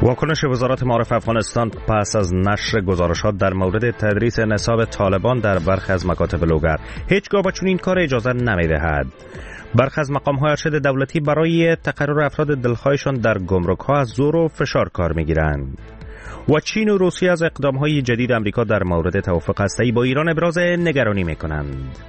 واکنش وزارت معارف افغانستان پس از نشر گزارشات در مورد تدریس نصاب طالبان در برخی از مکاتب لوگر. هیچگاه با چنین کار اجازه نمی‌دهد. برخی از مقام‌های ارشد دولتی برای تقرر افراد دلخواهشان در گمرک‌ها از زور و فشار کار می‌گیرند. و چین و روسیه از اقدام‌های جدید آمریکا در مورد توافق هسته‌ای با ایران ابراز نگرانی می‌کنند.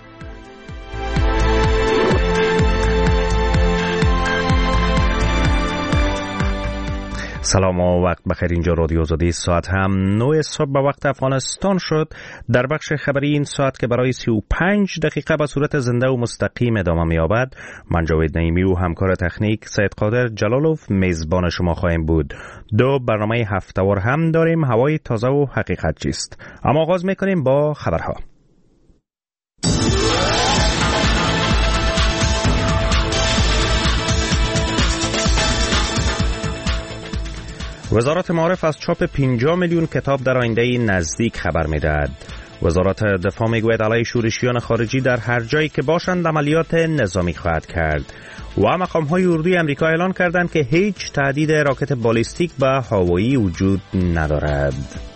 سلام و وقت بخیر. اینجا رادیو آزادی. ساعت هم 9 صبح به وقت افغانستان شد. در بخش خبری این ساعت که برای 35 دقیقه به صورت زنده و مستقیم ادامه می‌یابد، من جاوید نعیمی و همکار تکنیک سید قادر جلالوف میزبان شما خواهیم بود. دو برنامه هفته‌وار هم داریم، هوای تازه و حقیقت چیست. اما آغاز می‌کنیم با خبرها. وزارت معارف از چاپ 50 میلیون کتاب در آینده نزدیک خبر می‌دهد. وزارت دفاع میگوید علیه شورشیان خارجی در هر جایی که باشند عملیات نظامی خواهد کرد. و مقام‌های اردوی آمریکا اعلان کردند که هیچ تهدید راکت بالیستیک به هوایی وجود ندارد.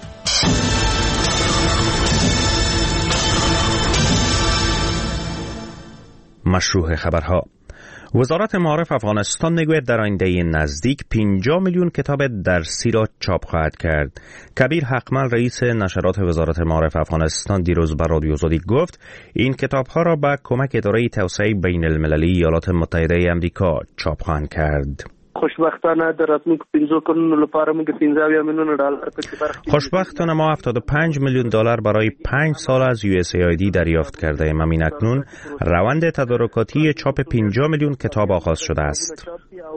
مشروع خبرها. وزارت معارف افغانستان میگوید در آینده نزدیک 50 میلیون کتاب درسی را چاپ خواهد کرد. کبیر حقمل رئیس نشرات وزارت معارف افغانستان دیروز به رادیو آزادی گفت این کتاب‌ها را به کمک اداره توسعه بین المللی ایالات متحده آمریکا چاپ خواهند کرد. خوشبختانه در راتلونکو 15 کلونو لپاره موږ 15 میلیون ډالر پکې برخه. خوشبختانه ما 75 میلیون دلار برای 5 سال از USAID دریافت کرده ایم. همین اکنون روند تدارکاتی چاپ 50 میلیون کتاب آغاز شده است.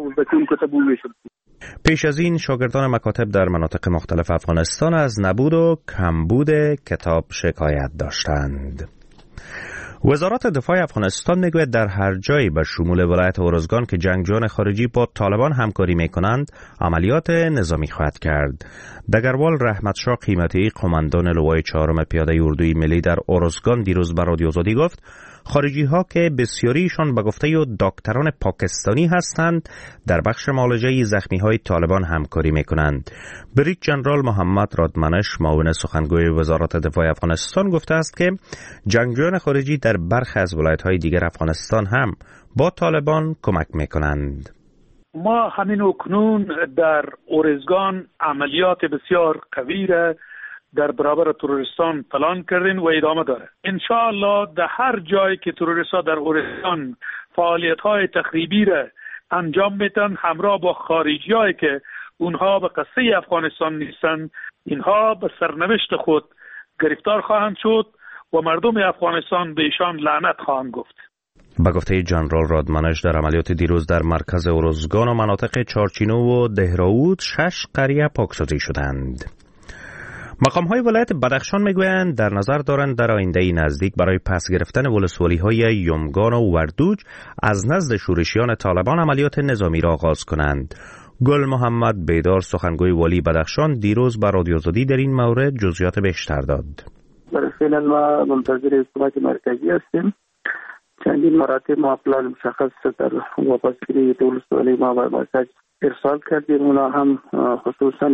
پیش از این شاگردان مکاتب در مناطق مختلف افغانستان از نبود و کمبود کتاب شکایت داشتند. وزارت دفاع افغانستان میگوید در هر جایی به شمول ولایت اورزگان که جنگجویان خارجی با طالبان همکاری میکنند عملیات نظامی خواهد کرد. دگروال رحمت شاه قیمتی قماندان لوای 4 پیاده اردوی ملی در اورزگان دیروز به رادیو آزادی گفت خارجی ها که بسیاریشان به گفته دکتران پاکستانی هستند در بخش معالجه زخمی های طالبان همکاری میکنند. بریج جنرال محمد رادمنش معاون سخنگوی وزارت دفاع افغانستان گفته است که جنگجویان خارجی در برخی از ولایت های دیگر افغانستان هم با طالبان کمک میکنند. ما همین اکنون در اورزگان عملیات بسیار قوی را در برابر تروریستان پلان کردیم و ادامه داره. انشاءالله در هر جایی که تروریستان در اورزگان فعالیت‌های تخریبی را انجام میدن همراه با خارجی‌هایی که اونها به قصه افغانستان نیستن، اینها به سرنوشت خود گرفتار خواهند شد و مردم افغانستان به ایشان لعنت خواهند گفت. با گفته جنرال رادمنش در عملیات دیروز در مرکز اورزگان و مناطق چارچینو و دهراود 6 قریه پاکسازی شدند. مقام‌های ولایت بدخشان میگویند در نظر دارند در آینده نزدیک برای پس گرفتن ولسوالی‌های یمگان و وردوج از نزد شورشیان طالبان عملیات نظامی را آغاز کنند. گل محمد بیدار سخنگوی والی بدخشان دیروز به رادیو آزادی در این مورد جزئیات بیشتر داد. برای فعلا ما منتظر حکومت مرکزی هستیم. چندین مراتب ما پلان مشخص در واپسگیری ولسوالی ما به مرکز ارسال کردیم. اونا هم خصوصا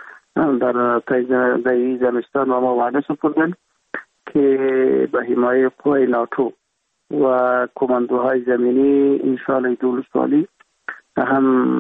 در تایید زمستان ما وعده سپردن که به حمایت قوای ناتو و کماندوهای زمینی انشاءالله دولت‌والی هم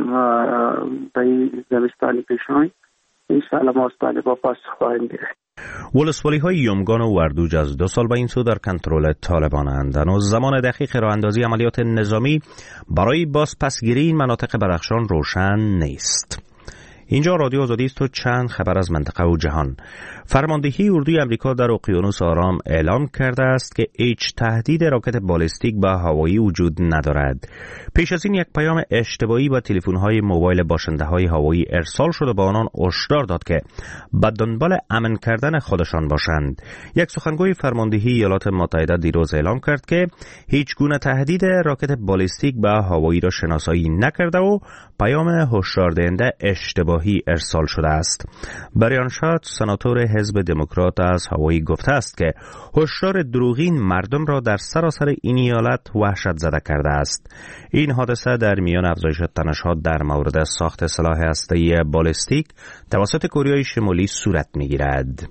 به زمستان پیشین انشاءالله ما از با پاس خواهیم گرفت. ولسوالی‌های یمگان و وردوج از 2 سال به این سو در کنترل طالبان‌اند. هنوز زمان دقیق راه اندازی عملیات نظامی برای بازپسگیری این مناطق بدخشان روشن نیست. اینجا رادیو آزادی است و چند خبر از منطقه و جهان. فرماندهی اردوی آمریکا در اقیانوس آرام اعلام کرده است که هیچ تهدید راکت بالیستیک به هوایی وجود ندارد. پیش از این یک پیام اشتباهی به تلفن‌های موبایل باشنده‌های هوایی ارسال شده با آنان هشدار داد که به دنبال امن کردن خودشان باشند. یک سخنگوی فرماندهی ایالات متحده دیروز اعلام کرد که هیچ گونه تهدید راکت بالیستیک به هوایی را شناسایی نکرده و پیام هشداردهنده اشتباهی ارسال شده است. بریان شات، سناتور حزب دموکرات از هاوایی گفته است که هشدار دروغین مردم را در سراسر این ایالت وحشت زده کرده است. این حادثه در میان افزایش تنش‌ها در مورد ساخت سلاح هسته‌ای بالستیک توسط کره شمالی صورت می‌گیرد.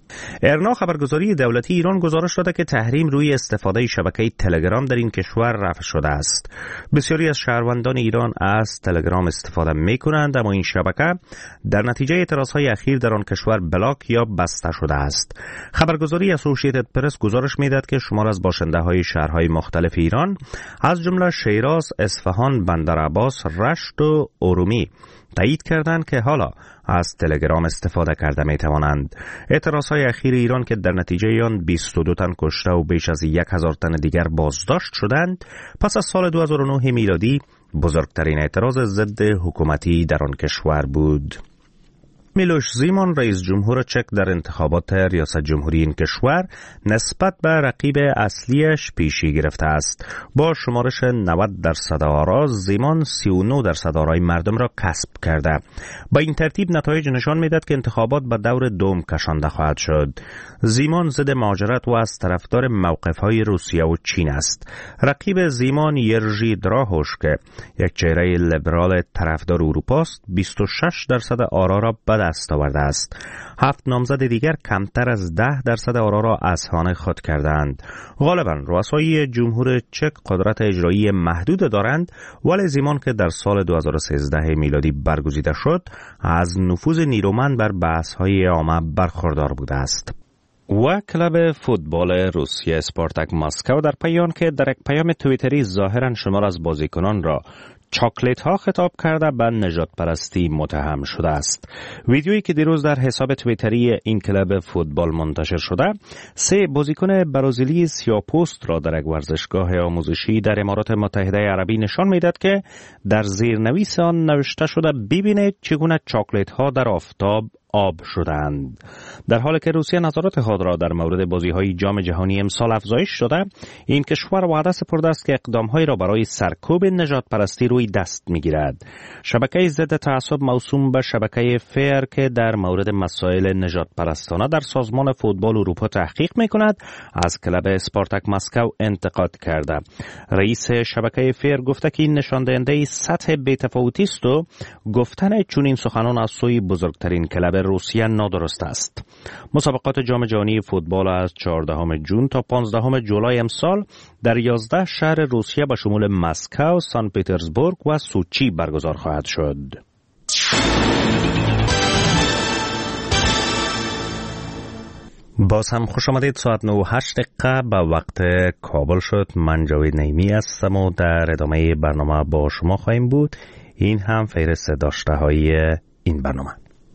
ارنا خبرگزاری دولتی ایران گزارش داده که تحریم روی استفاده شبکه تلگرام در این کشور رفع شده است. بسیاری از شهروندان ایران از تلگرام استفاده می کنند، اما این شبکه در نتیجه اعتراضهای اخیر در آن کشور بلاک یا بسته شده است. خبرگزاری اسوسییتد پرس گزارش می داد که شمار از باشنده‌های شهرهای مختلف ایران از جمله شیراز، اصفهان، بندرعباس، رشت و ارومیه تایید کردند که حالا از تلگرام استفاده کرده می توانند. اعتراضهای اخیر ایران که در نتیجه آن 22 تن کشته و بیش از 1000 تن دیگر بازداشت شدند، پس از سال 2009 میلادی بزرگترین اعتراض ضد حکومتی در آن کشور بود. میلوش زیمون رئیس جمهور چک در انتخابات ریاست جمهوری این کشور نسبت به رقیب اصلیش پیشی گرفته است. با شمارش 90% آرا زیمون 39% آرای مردم را کسب کرده. با این ترتیب نتایج نشان میدهد که انتخابات به دور دوم کشانده خواهد شد. زیمون ضد مهاجرت و از طرفدار موقف‌های روسیه و چین است. رقیب زیمون یرژی دراهوش که یک چهره لیبرال طرفدار اروپا است 26% آرا را به دست آورده است. 7 نامزد دیگر کمتر از 10% آرا را از خانه خود کردند. غالبا رؤسای جمهور چک قدرت اجرایی محدود دارند، ولی زیمون که در سال 2013 میلادی برگزیده شد از نفوذ نیرومند بر بحث‌های عامه برخوردار بوده است. و کلب فوتبال روسیه اسپارتاک مسکو در پایان که در یک پیام توییتری ظاهرا شمار از بازیکنان را چاکلیت ها خطاب کرده به نژاد پرستی متهم شده است. ویدیویی که دیروز در حساب توییتری این کلب فوتبال منتشر شده، 3 بازیکن برازیلی سیاه‌پوست را در یک ورزشگاه آموزشی در امارات متحده عربی نشان می‌دهد که در زیرنویس آن نوشته شده ببینید چگونه چاکلیت ها در آفتاب آب شدند. در حالی که روسیه نظارت خود را در مورد بازی‌های جام جهانی امسال افزایش داده، این کشور وعده سپرده است که اقدام‌هایی را برای سرکوب نژاد پرستی روی دست می‌گیرد. شبکه ضد تعصب موسوم به شبکه فیر که در مورد مسائل نژاد پرستانه در سازمان فوتبال اروپا تحقیق می‌کند، از کلب اسپارتاک مسکو انتقاد کرده. رئیس شبکه فیر گفته که این نشان‌دهنده سطح بی‌تفاوتی است و گفتن چنین سخنان از سوی بزرگترین کلب روسیه نادرست است. مسابقات جام جهانی فوتبال از 14 جون تا 15 جولای امسال در 11 شهر روسیه به شمول مسکو، سن پترزبورگ و سوچی برگزار خواهد شد. باز هم خوش آمدید. ساعت 9:08 به وقت کابل شد. من جاوید نعیمی هستم و در ادامه برنامه با شما خواهیم بود. این هم فهرست داشته های این برنامه.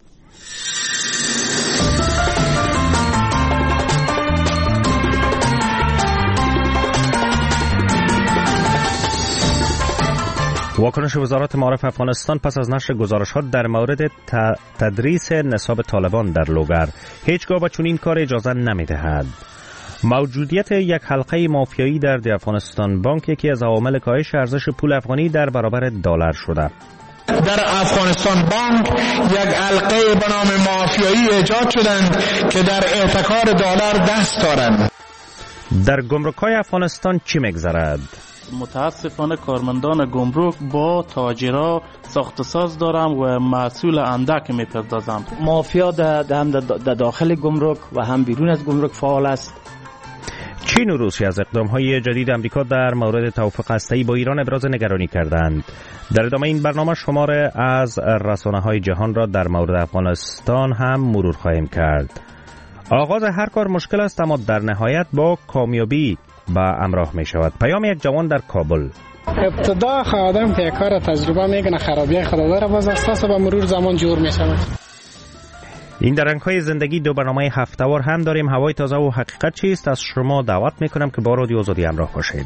واکنش وزارت معارف افغانستان پس از نشر گزارشات در مورد تدریس نصاب طالبان در لوگر، هیچگاه به چنین کار اجازه نمی‌دهد. موجودیت یک حلقه مافیایی در افغانستان بانک یکی از عوامل کاهش ارزش پول افغانی در برابر دلار شده. در افغانستان بانک یک حلقه به نام مافیایی ایجاد شدند که در احتکار دلار دست دارند. در گمرک‌های افغانستان چی می‌گذرد؟ متاسفانه کارمندان گمرک با تاجرها ساخت ساز دارم و محصول اندک میپردازم. مافیا هم در داخل گمرک و هم بیرون از گمرک فعال است. چین و روسیه از اقدام‌های جدید آمریکا در مورد توافق هسته‌ای با ایران ابراز نگرانی کردند. در ادامه این برنامه شمار از رسانه‌های جهان را در مورد افغانستان هم مرور خواهیم کرد. آغاز هر کار مشکل است، اما در نهایت با کامیابی با همراه می شود. پیام یک جوان در کابل. ابتدا آدم که یک کار تجربه میکنه خرابی خدا داره، باز اساس با مرور زمان جور می شود. این در رنگ‌های زندگی دو برنامه هفته‌وار هم داریم. هوای تازه و حقیقت چیست؟ از شما دعوت میکنم که با رادیو آزادی همراه باشید.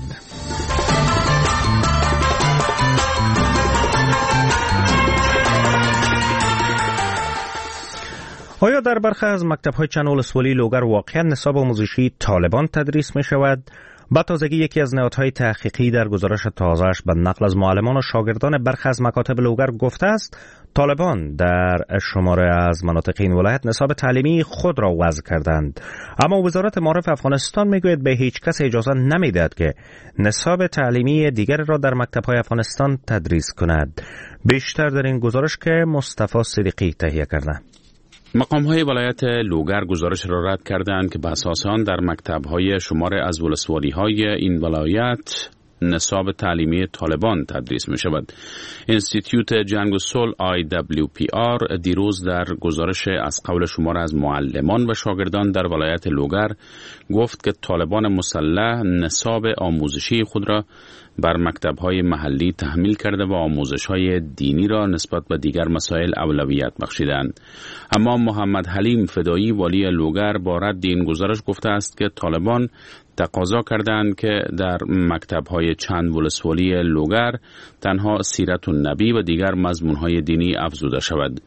آیا در برخی از مکتب‌های چند ولسوالی لوگر واقعا نصاب آموزشی طالبان تدریس می شود؟ با تازگی یکی از نهادهای تحقیقی در گزارش تازه‌اش به نقل از معلمان و شاگردان برخی از مکاتب لوگر گفته است طالبان در شماره از مناطق این ولایت نصاب تعلیمی خود را وضع کردند، اما وزارت معارف افغانستان میگوید به هیچ کس اجازه نمیدهد که نصاب تعلیمی دیگر را در مکتب‌های افغانستان تدریس کند. بیشتر در این گزارش که مصطفی صدیقی تهیه کرده. مقام‌های ولایت لوگر گزارش را رد کردند که به اساس آن در مکتب‌های شماره از ولسوالی‌های این ولایت نصاب تعلیمی طالبان تدریس می شود. انستیتیوت جنگ و صلح IWPR دیروز در گزارش از قول شمار از معلمان و شاگردان در ولایت لوگر گفت که طالبان مسلح نصاب آموزشی خود را بر مکتب‌های محلی تحمیل کرده و آموزش‌های دینی را نسبت به دیگر مسائل اولویت بخشیدند. اما محمد حلیم فدایی والی لوگر با رد این گزارش گفته است که طالبان تقاضا کردند که در مکتب‌های چند ولسوالی لوگر تنها سیرت النبی و دیگر مضمون‌های دینی افزوده شود.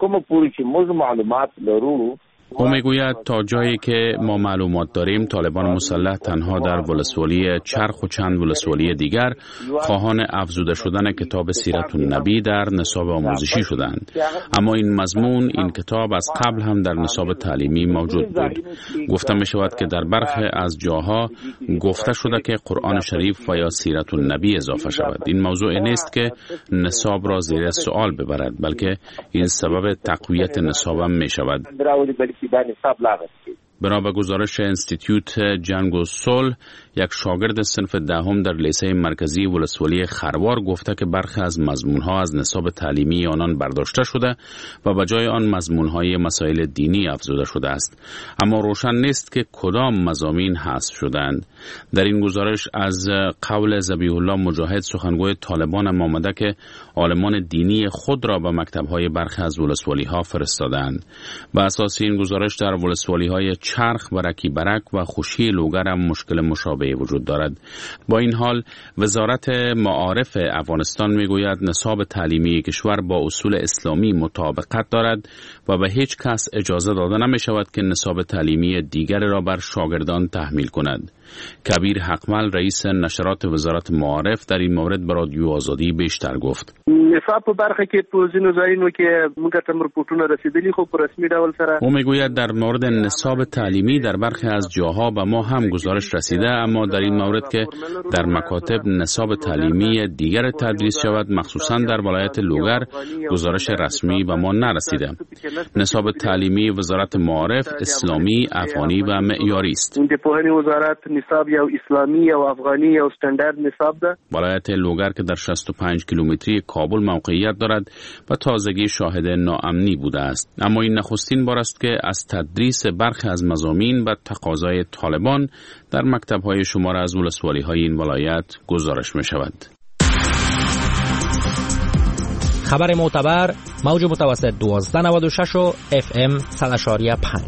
او میگوید تا جایی که ما معلومات داریم طالبان مسلح تنها در ولسوالی چرخ و چند ولسوالی دیگر خواهان افزوده شدن کتاب سیرت النبی در نصاب آموزشی شدند، اما این مضمون این کتاب از قبل هم در نصاب تعلیمی موجود بود. گفته می شود که در برخی از جاها گفته شده که قرآن شریف و یا سیرت النبی اضافه شود. این موضوع نیست که نصاب را زیر سوال ببرد، بلکه این سبب تقویت نصاب هم می شود. بنا به گزارش انستیتیوت جنگ و صلح، یک شاگرد صنف دهم در لیسه مرکزی ولسوالی خروار گفته که برخی از مضمونها از نصاب تعلیمی آنان برداشته شده و به جای آن مضمونهای مسائل دینی افزوده شده است، اما روشن نیست که کدام مضامین حذف شدند. در این گزارش از قول ذبیح الله مجاهد سخنگوی طالبان هم آمده که عالمان دینی خود را به مکتب‌های برخی از ولسوالی‌ها فرستادند. به اساس این گزارش در ولسوالی‌های چرخ و رکی برک و خوشی لوگر هم مشکل مشابه وجود دارد. با این حال وزارت معارف افغانستان میگوید نصاب تعلیمی کشور با اصول اسلامی مطابقت دارد و به هیچ کس اجازه داده نمی شود که نصاب تعلیمی دیگر را بر شاگردان تحمیل کند. کبیر حقمل رئیس نشرات وزارت معارف در این مورد به رادیو آزادی بیشتر گفت. نصاب په برخه کې په ځینو ځایونو کې موږ ته رپورټونه رسیدلي خو په رسمي ډول سره. او میگوید در مورد نصاب تعلیمی در برخی از جاها به ما هم گزارش رسیده، اما در این مورد که در مکاتب نصاب تعلیمی دیگر تدریس شود مخصوصا در ولایت لوگر گزارش رسمی به ما نرسیده. نصاب تعلیمی وزارت معارف اسلامی، افغانی و معیاری است. د پوهنې وزارت نصاب یا اسلامی یا افغانی یا استاندارد نصاب ده. ولایت لوگر که در 65 کیلومتری کابل موقعیت دارد و تازگی شاهد ناامنی بوده است، اما این نخستین بار است که از تدریس برخی از مضامین به تقاضای طالبان در مکتب‌های شمار از ولسوالی‌های این ولایت گزارش می‌شود. خبر معتبر موج متوسط 1296 و FM 100.5.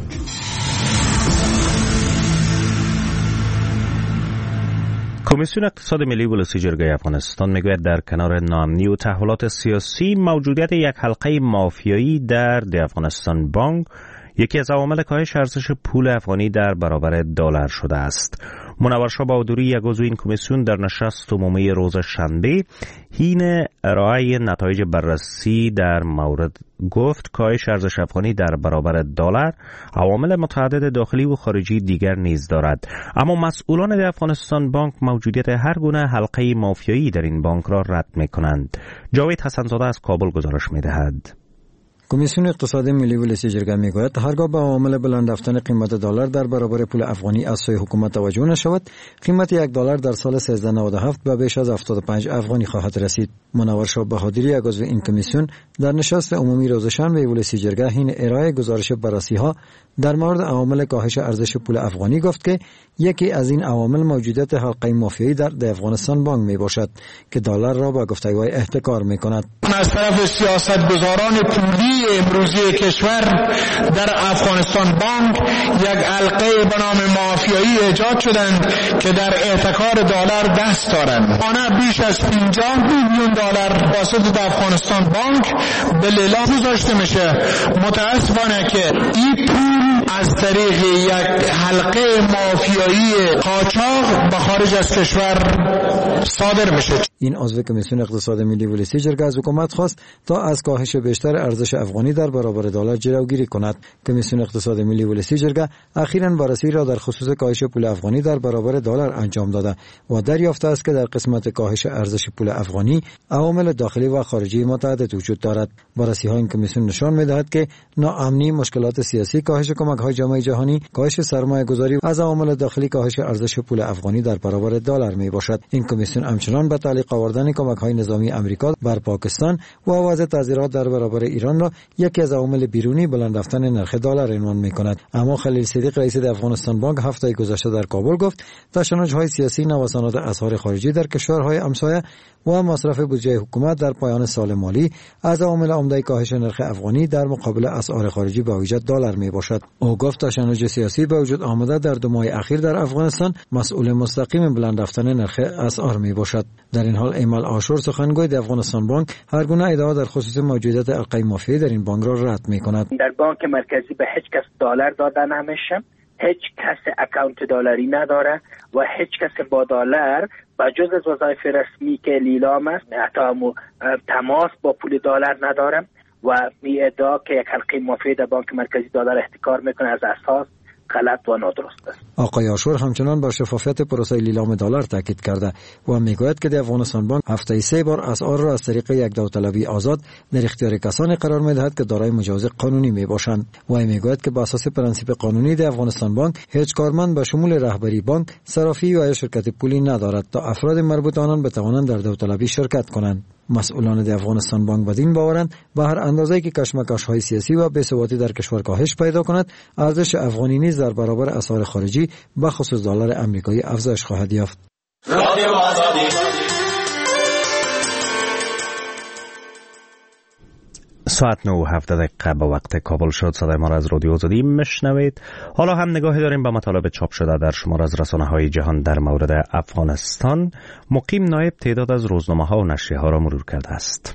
کمیسیون اقتصاد ملی ولسی جرگه افغانستان میگوید در کنار ناامنی و تحولات سیاسی موجودیت یک حلقه مافیایی در دی افغانستان بانک یکی از عوامل کاهش ارزش پول افغانی در برابر دلار شده است. منور شاه بهادری یک عضو این کمیسیون در نشست عمومی روز شنبه حین ارائه نتایج بررسی در مورد گفت کاهش ارزش افغانی در برابر دلار عوامل متعدد داخلی و خارجی دیگر نیز دارد، اما مسئولان دی افغانستان بانک موجودیت هر گونه حلقه مافیایی در این بانک را رد می‌کنند. جاوید حسن‌زاده از کابل گزارش می‌دهد. کمیسیون اقتصاد ملی ولسی جرگه میگوید هرگاه به عوامل بلند رفتن قیمت دلار در برابر پول افغانی از سوی حکومت توجه نشود، قیمت یک دلار در سال 1397 به بیش از 75 افغانی خواهد رسید. منور شاه بهادری یک عضو این کمیسیون در نشست عمومی روز شنبه ولسی جرگه حین ارائه گزارش بررسی‌ها در مورد عوامل کاهش ارزش پول افغانی گفت که یکی از این عوامل موجودیت حلقه مافیایی در افغانستان بانک می باشد که دلار را با گفتگوهای احتکار می کند. از طرف سیاستگزاران پولی امروزی کشور در افغانستان بانک یک حلقه به نام مافیایی ایجاد شدند که در احتکار دلار دست دارند. آن بیش از 50 میلیون دلار توسط افغانستان بانک به لیلام گذاشته میشه. متاسفانه که این پول از از طریق یک حلقه مافیایی قاچاق به خارج از کشور صادر میشه. این عضو کمیسیون اقتصاد ملی ولسی جرگه از حکومت خواست تا از کاهش بیشتر ارزش افغانی در برابر دلار جلوگیری کند. کمیسیون اقتصاد ملی ولسی جرگه اخیراً بررسی را در خصوص کاهش پول افغانی در برابر دلار انجام داده و دریافته است که در قسمت کاهش ارزش پول افغانی عوامل داخلی و خارجی متعدد وجود دارد. بررسی‌های این کمیسیون نشان می‌دهد که ناامنی، مشکلات سیاسی، کاهش کمک‌های جامعه جهانی، کاهش سرمایه‌گذاری از عوامل داخلی کاهش ارزش پول افغانی در برابر دلار میباشد. این کمیسیون همچنان به تعلیق آوردن کمک‌های نظامی آمریکا بر پاکستان و آواز تعذیرات در برابر ایران را یکی از عوامل بیرونی بلند رفتن نرخ دلار عنوان می‌کند. اما خلیل صدیق رئیس افغانستان بانک هفته گذشته در کابل گفت تشنج‌های سیاسی، نوسانات اسعار خارجی در کشورهای همسایه و مصرف بودجه حکومت در پایان سال مالی از عوامل عمده کاهش نرخ افغانی در مقابل اسعار خارجی با ویژه دلار میباشد. او گفت تشنج سیاسی به وجود آمده در 2 ماه اخیر در افغانستان مسئول مستقیم بلند رفتن نرخ اسعار میباشد. در این حال ایمل عاشور سخنگوی افغانستان بانک هر گونه ادعا در خصوص موجودیت حلقه مافیایی در این بانک را رد میکند. در بانک مرکزی به هیچ کس دلار داده نمیشه، هیچ کس اکانت دلاری نداره و هیچ کس با دلار با جز از وظایف رسمی که لیلام است حتی تماس با پول دلار نداره و می ادعا که یک حلقه مافیایی در بانک مرکزی دلار احتکار میکنه از اساس غلط و نادرست است. آقای عاشور همچنان بر شفافیت پروسه لیلام دلار تاکید کرده و میگوید که افغانستان بانک هفته 3 بار اسعار را از طریق یک داوطلبی آزاد در اختیار کسانی قرار میدهد که دارای مجوز قانونی میباشند و میگوید که بر اساس پرنسیپ قانونی در افغانستان بانک هیچ کارمند به شمول رهبری بانک، صرافی و یا شرکت پولی ندارد تا افراد مربوط آنان بتوانند در داوطلبی شرکت کنند. مسئولان در افغانستان بانک بدین باورند به هر اندازه‌ای که کشمکش‌های سیاسی و بی‌ثباتی در کشور کاهش پیدا کند، ارزش افغانی نیز در برابر اسعار خارجی به خصوص دلار آمریکایی افزایش خواهد یافت. ساعت 9:17 به وقت کابل شد. صدای ما را از رادیو آزادی میشنوید. حالا هم نگاهی داریم به مطالب چاپ شده در شمار از رسانه‌های جهان در مورد افغانستان. مقیم نایب تعداد از روزنامه‌ها و نشریه‌ها را مرور کرده است.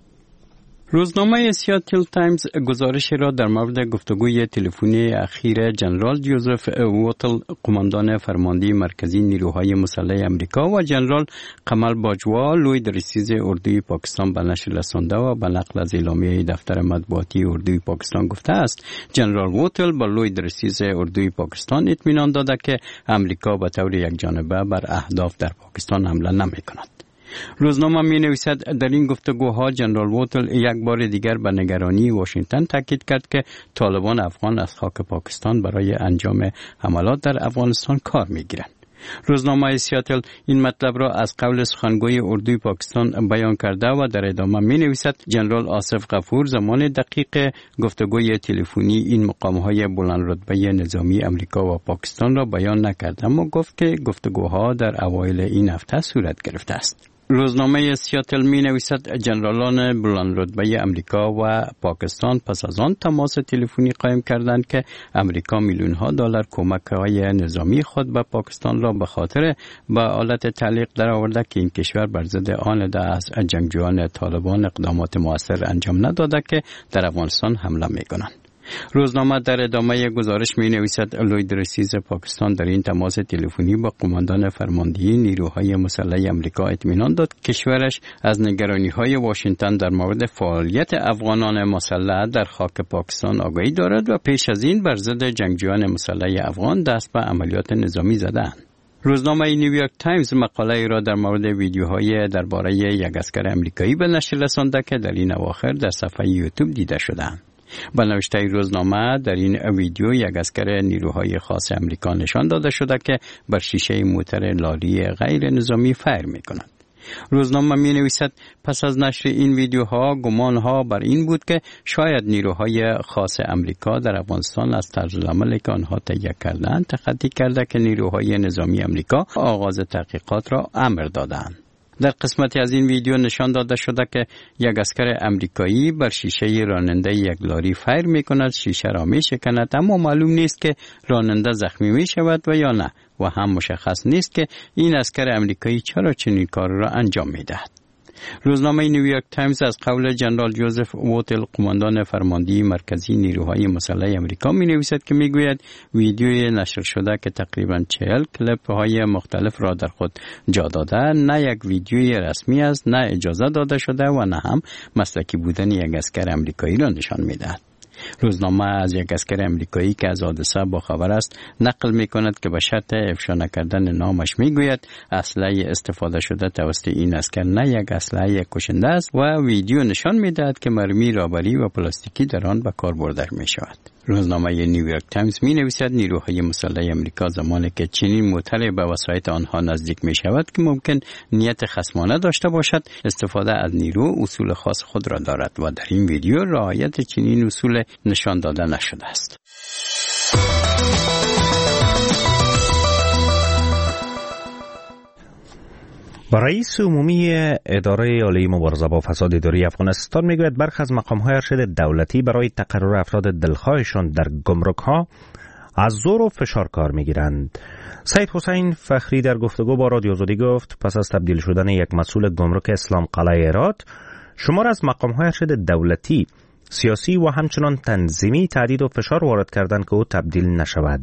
روزنامه سیاتل تایمز گزارشی را در مورد گفتگوی تلفنی اخیر جنرال جوزف ووتل، قماندان فرماندهی مرکزی نیروهای مسلح امریکا، و جنرال قمر باجوا، لوی درسیز اردوی پاکستان به نشر رسانده و به نقل از اعلامیه دفتر مطبوعاتی اردوی پاکستان گفته است. جنرال ووتل با لوی درسیز اردوی پاکستان اطمینان داده که امریکا به طور یکجانبه بر اهداف در پاکستان حمله نمی‌کند. روزنامه می نویسد در این گفتگوها جنرال ووتل یک بار دیگر به نگرانی واشنگتن تاکید کرد که طالبان افغان از خاک پاکستان برای انجام حملات در افغانستان کار می گیرند. روزنامه سیاتل این مطلب را از قول سخنگوی اردوی پاکستان بیان کرده و در ادامه می نویسد جنرال آصف غفور زمان دقیق گفتگوی تلفنی این مقامهای بلند رتبه نظامی امریکا و پاکستان را بیان نکرد، اما گفت که گفتگوها در اوایل این هفته صورت گرفته است. روزنامه سیاتل می نویسد جنرالان بلند رتبه امریکا و پاکستان پس از آن تماس تلفنی قایم کردند که امریکا میلیون‌ها دلار کمک‌های نظامی خود به پاکستان را به خاطر به حالت تعلیق درآورده که این کشور بر ضد آن از جنگجویان طالبان اقدامات مؤثر انجام نداده که در افغانستان حمله می‌کنند. روزنامه در ادامه گزارش می نویسد لوی درسیز پاکستان در این تماس تلفنی با قماندان فرماندهی نیروهای مسلح امریکا اطمینان داد کشورش از نگرانی‌های واشنگتن در مورد فعالیت افغانان مسلح در خاک پاکستان آگاهی دارد و پیش از این بر ضد جنگجویان مسلح افغان دست به عملیات نظامی زدند. روزنامه نیویورک تایمز مقاله را در مورد ویدیوهای درباره یک اسکر امریکایی به نشر رسانده که در این اواخر در صفحه یوتیوب دیده شدند. با نوشته روزنامه در این ویدیو یک اسکر نیروهای خاص امریکا نشان داده شده که بر شیشه موتر لاری غیر نظامی فیر می کند. روزنامه می نویسد پس از نشر این ویدیوها گمانها بر این بود که شاید نیروهای خاص امریکا در افغانستان از طرزالعملی که آنها تهیه کردند تخطی کرده که نیروهای نظامی امریکا آغاز تحقیقات را امر دادند. در قسمتی از این ویدیو نشان داده شده که یک اسکر امریکایی بر شیشه راننده یک لاری فیر می کند، شیشه را می شکند، اما معلوم نیست که راننده زخمی می شود و یا نه، و هم مشخص نیست که این اسکر امریکایی چرا چنین کار را انجام می دهد. روزنامه نیویورک تایمز از قول جنرال جوزف ووتل قماندان فرماندهی مرکزی نیروهای مسلح آمریکا می نویسد که می گوید ویدیوی نشر شده که تقریباً 40 کلیپ های مختلف را در خود جا داده نه یک ویدیوی رسمی است، نه اجازه داده شده و نه هم مسلکی بودن یک اسکر آمریکایی را نشان می دهد. روزنامه از یک اسکر آمریکایی که از حادثه باخبر است نقل می کند که به شرط افشا نکردن نامش می گوید اسلحه استفاده شده توسط این اسکر نه یک اسلحه کشنده است و ویدیو نشان می دهد که مرمی رابری و پلاستیکی در آن به کار برده می شود. روزنامه نیویورک تایمز می نویسد نیروهای مسلح آمریکا زمانی که چنین مطلع به وسایط آنها نزدیک می شود که ممکن نیت خصمانه داشته باشد، استفاده از نیرو اصول خاص خود را دارد و در این ویدیو رعایت چنین اصول نشان داده نشده است. رئیس عمومی اداره عالی مبارزه با فساد اداری افغانستان میگوید برخی از مقام‌های ارشد دولتی برای تقرر افراد دلخواهشان در گمرک‌ها از زور و فشار کار میگیرند. سید حسین فخری در گفتگو با رادیو آزادی گفت پس از تبدیل شدن یک مسئول گمرک اسلام قلعه هرات، شمار از مقام‌های ارشد دولتی، سیاسی و همچنان تنظیمی تهدید و فشار وارد کردند که او تبدیل نشود.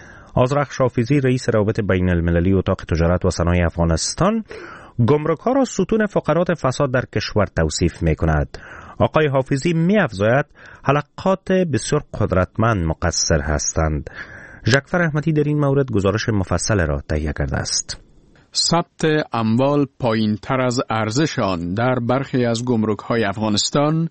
آذرخش حافظی رئیس روابط بین المللی اتاق تجارت و صنایع افغانستان گمرک‌ها را ستون فقرات فساد در کشور توصیف می‌کند. آقای حافظی می‌افزاید حلقات بسیار قدرتمند مقصر هستند. ژکفر احمدی در این مورد گزارش مفصل را تهیه کرده است. ثبت اموال پایین تر از ارزش آن در برخی از گمرک‌های افغانستان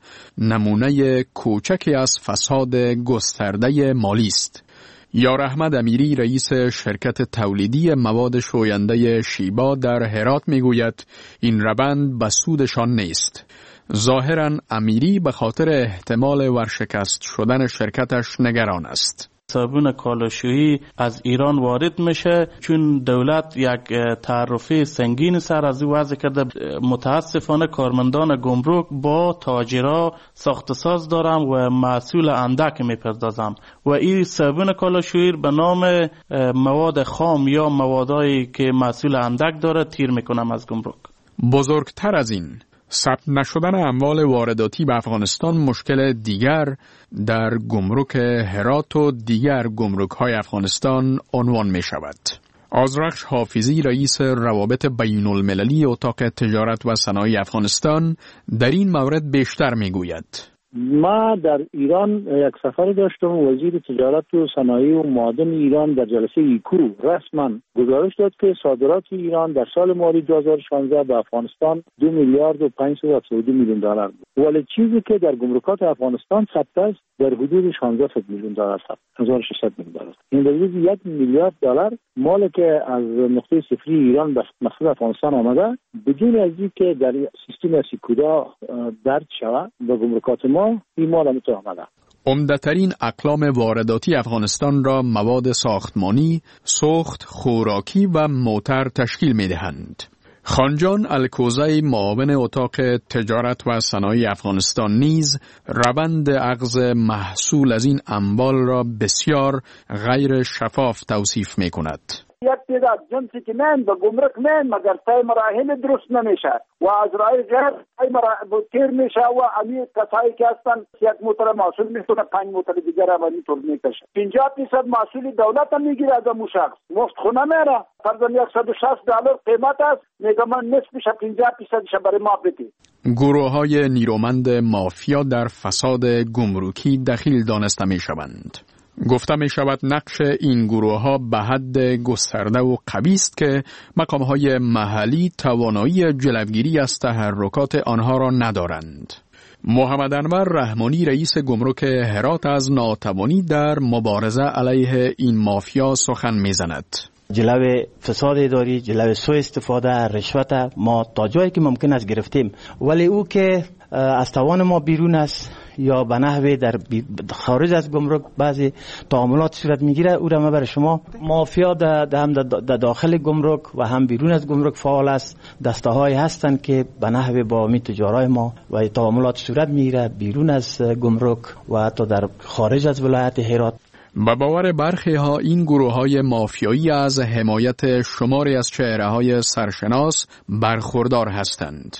نمونه کوچکی از فساد گسترده مالی است. یار احمد امیری رئیس شرکت تولیدی مواد شوینده شیبا در هرات میگوید این روند به سودشان نیست. ظاهراً امیری به خاطر احتمال ورشکست شدن شرکتش نگران است. صابون کالاشویی از ایران وارد میشه چون دولت یک تعرفه سنگین سر از او وضع کرده. متاسفانه کارمندان گمرک با تاجرا ساخت ساز دارم و محصول اندک میپردازم و این صابون کالاشویی به نام مواد خام یا موادایی که محصول اندک داره تیر میکنم از گمرک. بزرگتر از این، ثبت نشدن اموال وارداتی به افغانستان مشکل دیگر در گمرک هرات و دیگر گمرک‌های افغانستان عنوان می شود. آذرخش حافظی رئیس روابط بین المللی اتاق تجارت و صنایع افغانستان در این مورد بیشتر می گوید. ما در ایران یک سفر داشتم. وزیر تجارت و صنایع و معادن ایران در جلسه ایکو رسما گزارش داد که صادرات ایران در سال مالی 2016 به افغانستان 2 میلیارد و 572 میلیون دلار بود، ولی چیزی که در گمرکات افغانستان ثبت است در حدود 1600 میلیون دلار ثبت، 1600 میلیون دلار. این در حدود 1 میلیارد دلار مالی که از نقطه صفری ایران به مقصد افغانستان آمده بدون از اینکه در سیستم سیکودا درج شود به گمرکات ما این مال هم تو آمده. عمده‌ترین اقلام وارداتی افغانستان را مواد ساختمانی، سوخت، خوراکی و موتر تشکیل می‌دهند. خانجان الکوزی معاون اتاق تجارت و صنایع افغانستان نیز روند اخذ محصول از این اموال را بسیار غیر شفاف توصیف می‌کند. یک تعداد جنسی که من به گمرک من مگر طی مراحل درست نمیشه و از رای غیر طی مراحل تیر میشه و امی کسایی که هستن یک موتر محصول میتونه 5 موتر دیگر رو اینطور میکشه. 50% محصول دولت هم میگیره از اون شخص، مفت خونه میره. فرضاً $160 قیمت است، میگه من نصفش 50% برای ما بدی. گروه‌های نیرومند مافیا در فساد گمرکی دخیل دانسته میشوند. گفته می شود نقش این گروه ها به حد گسترده و قوی است که مقام های محلی توانایی جلوگیری از تحرکات آنها را ندارند. محمد انور رحمانی رئیس گمرک هرات از ناتوانی در مبارزه علیه این مافیا سخن می زند. جلوه فساد اداری، جلوه سوء استفاده، رشوت ما تا جایی که ممکن است گرفتیم، ولی او که از توان ما بیرون است یا به نحوه در خارج از گمرک بعضی تعاملات صورت میگیره، او را برای شما مافیا هم در داخل گمرک و هم بیرون از گمرک فعال است. دسته هایی هستند که به نحوه با می تجارای ما و تعاملات صورت میگیره بیرون از گمرک و حتی در خارج از ولایت هرات. به باور برخی ها این گروه های مافیایی از حمایت شماری از چهره های سرشناس برخوردار هستند.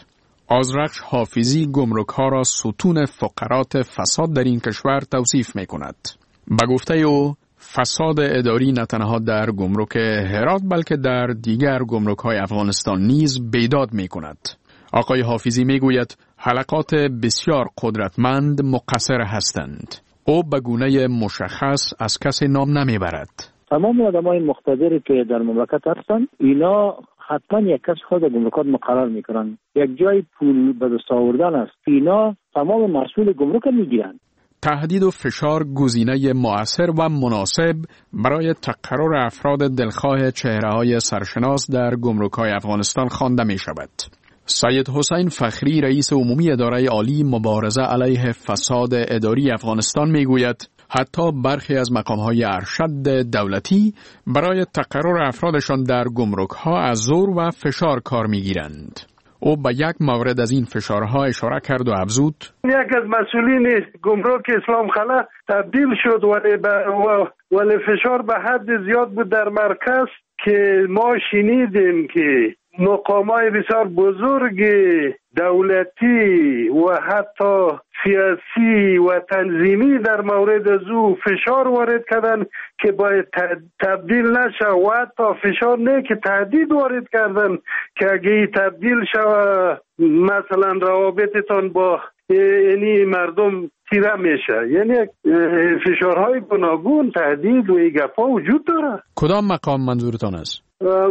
آذرخش حافظی گمرک‌ها را ستون فقرات فساد در این کشور توصیف می‌کند. به گفته او فساد اداری نه تنها در گمرک هرات بلکه در دیگر گمرک‌های افغانستان نیز بیداد می‌کند. آقای حافظی می‌گوید حلقات بسیار قدرتمند مقصر هستند. او به گونه مشخص از کسی نام نمیبرد. تمام آدمای مقتدری که در مملکت هستند اینا حتما یک کس خود گمرکات مقرر میکنن. یک جای پول به دست آوردن است. اینا تمام مسئول گمرک میگیرند. تهدید و فشار گزینه مؤثر و مناسب برای تقرر افراد دلخواه چهره‌های سرشناس در گمرک‌های افغانستان خوانده می‌شود. سید حسین فخری رئیس عمومی اداره عالی مبارزه علیه فساد اداری افغانستان میگوید حتی برخی از مقام‌های ارشد دولتی برای تقرر افرادشان در گمرک‌ها از زور و فشار کار می‌گیرند. او به یک مورد از این فشارها اشاره کرد و افزود: یک از مسئولین گمرک اسلام خلا تبدیل شد ولی فشار به حد زیاد بود در مرکز که ما شنیدیم که مقامات بسیار بزرگ دولتی و حتی سیاسی و تنظیمی در مورد از او فشار وارد کردن که باید تبدیل نشه و حتی فشار نه که تهدید وارد کردن که اگه تبدیل شوه مثلا روابطتان با یعنی مردم تیره میشه. یعنی فشارهای گوناگون تهدید و این گپا وجود داره. کدام مقام منظورتان است؟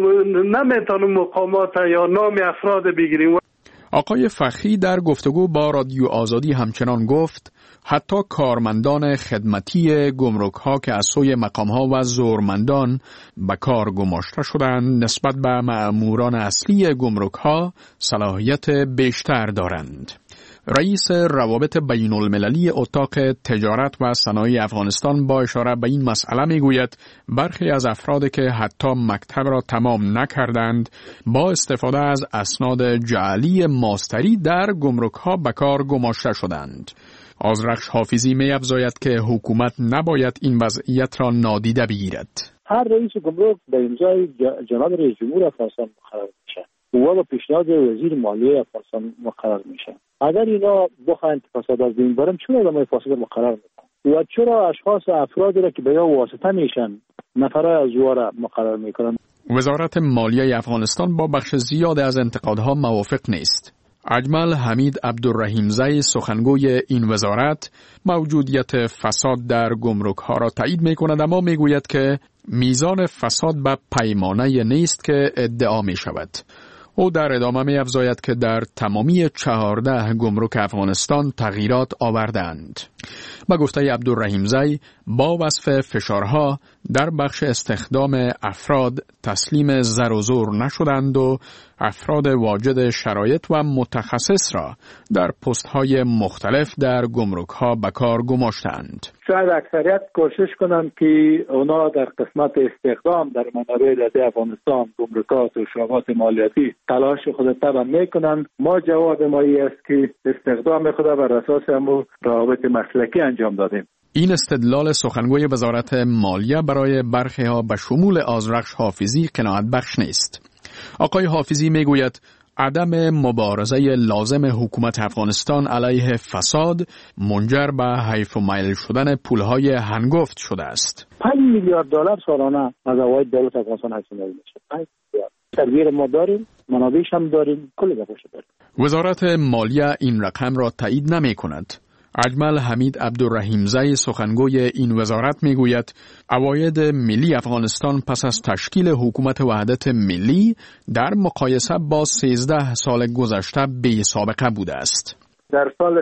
نمیتونم مقامات یا نام افراد بگیریم. آقای فخری در گفتگو با رادیو آزادی همچنان گفت حتی کارمندان خدمتی گمرک‌ها که از سوی مقام‌ها و زورمندان به کار گماشته شدند نسبت به مأموران اصلی گمرک‌ها صلاحیت بیشتر دارند. رئیس روابط بین المللی اتاق تجارت و صنایع افغانستان با اشاره به این مسئله میگوید برخی از افرادی که حتی مکتب را تمام نکردند با استفاده از اسناد جعلی ماستری در گمرک‌ها به کار گماشته شدند. آذرخش حافظی می‌افزاید که حکومت نباید این وضعیت را نادیده بگیرد. هر رئیس گمرک به امضای جناب رئیس جمهور افغانستان مقرر میشه و با پیشنهاد وزیر مالیه افغانستان مقرر میشه. اگر اینا بخواهند فساد از بین برن چرا آدمای فاسد مقرر میکنن و چرا اشخاص افرادی را که به یا واسطه میشن نفرای از جوار مقرر میکنن؟ وزارت مالیه افغانستان با بخش زیاد از انتقادها موافق نیست. اجمل حمید عبدالرحیمزی سخنگوی این وزارت موجودیت فساد در گمرک‌ها را تایید می‌کند اما می‌گوید که میزان فساد به پیمانه نیست که ادعا می‌شود. او در ادامه می‌افزاید که در تمامی 14 گمرک افغانستان تغییرات آوردند. با گفته عبدالرحیمزی با وصف فشارها در بخش استخدام افراد تسلیم زر و زور نشدند و افراد واجد شرایط و متخصص را در پست‌های مختلف در گمرک‌ها به کار گماشتند. شاید اکثریت کوشش کنند که اونا در قسمت استخدام در منابع دولتی افغانستان گمرکات و شعبات مالیاتی تلاش خود تبع میکنند. ما جواب ما است که استخدام خود بر اساس همون روابط مسلکی انجام دادیم. این استدلال سخنگوی وزارت مالیه برای برخی ها به شمول آذرخش حافظی قناعت بخش نیست. آقای حافظی میگوید عدم مبارزه لازم حکومت افغانستان علیه فساد منجر به حیف و میل شدن پولهای هنگفت شده است. 5 میلیارد دلار سالانه از عواید دولت افغانستان حاصل میشه. 5 میلیارد. تدبیر ما داریم، منابعش هم داریم، کلی بخش داریم. وزارت مالیه این رقم را تایید نمی کند. اجمل حمید عبدالرحیمزی سخنگوی این وزارت میگوید عواید ملی افغانستان پس از تشکیل حکومت وحدت ملی در مقایسه با 13 سال گذشته بی سابقه بوده است. در سال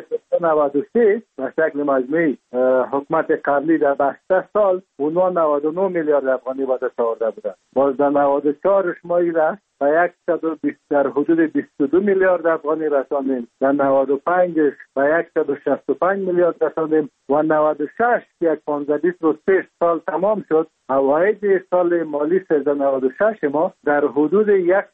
93 به شکل مجموعی حکومت قبلی در 8 سال اونها 99 میلیارد افغانی به دست آورده بودند. باز در 94 شمایی را به 120 در حدود 22 میلیارد افغانی رساندیم. در 95 به 165 میلیارد رساندیم و 96 که 15-23 سال تمام شد عواید سال مالی 1396 ما در حدود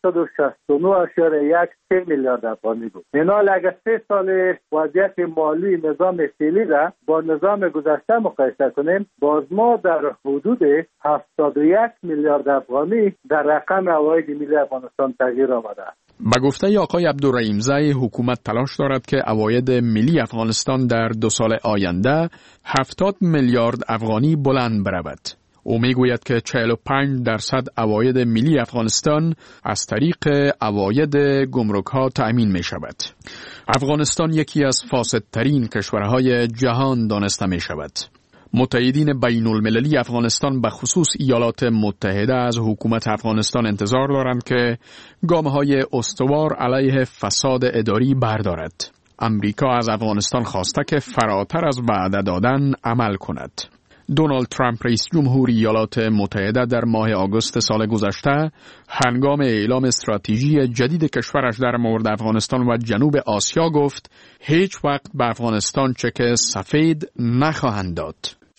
169.13 میلیارد افغانی بود. اینا اگر 3 سال وضعیت مالی نظام فعلی را با نظام گذشته مقایسه کنیم باز ما در حدود 71 میلیارد افغانی در رقم عواید ملی افغانستان افغانستان تغییر آمده. به گفته آقای عبدالرحیمزی، حکومت تلاش دارد که عواید ملی افغانستان در 2 سال آینده 70 میلیارد افغانی بلند برود. او میگوید که 45% عواید ملی افغانستان از طریق عواید گمرک ها تأمین می شود. افغانستان یکی از فاسدترین کشورهای جهان دانسته می شود. متحدین بین المللی افغانستان به خصوص ایالات متحده از حکومت افغانستان انتظار دارند که گام‌های استوار علیه فساد اداری بردارد. امریکا از افغانستان خواسته که فراتر از وعده دادن عمل کند. دونالد ترامپ رئیس جمهور ایالات متحده در ماه آگوست سال گذشته هنگام اعلام استراتژی جدید کشورش در مورد افغانستان و جنوب آسیا گفت هیچ وقت به افغانستان چک سفید نخواهند داد.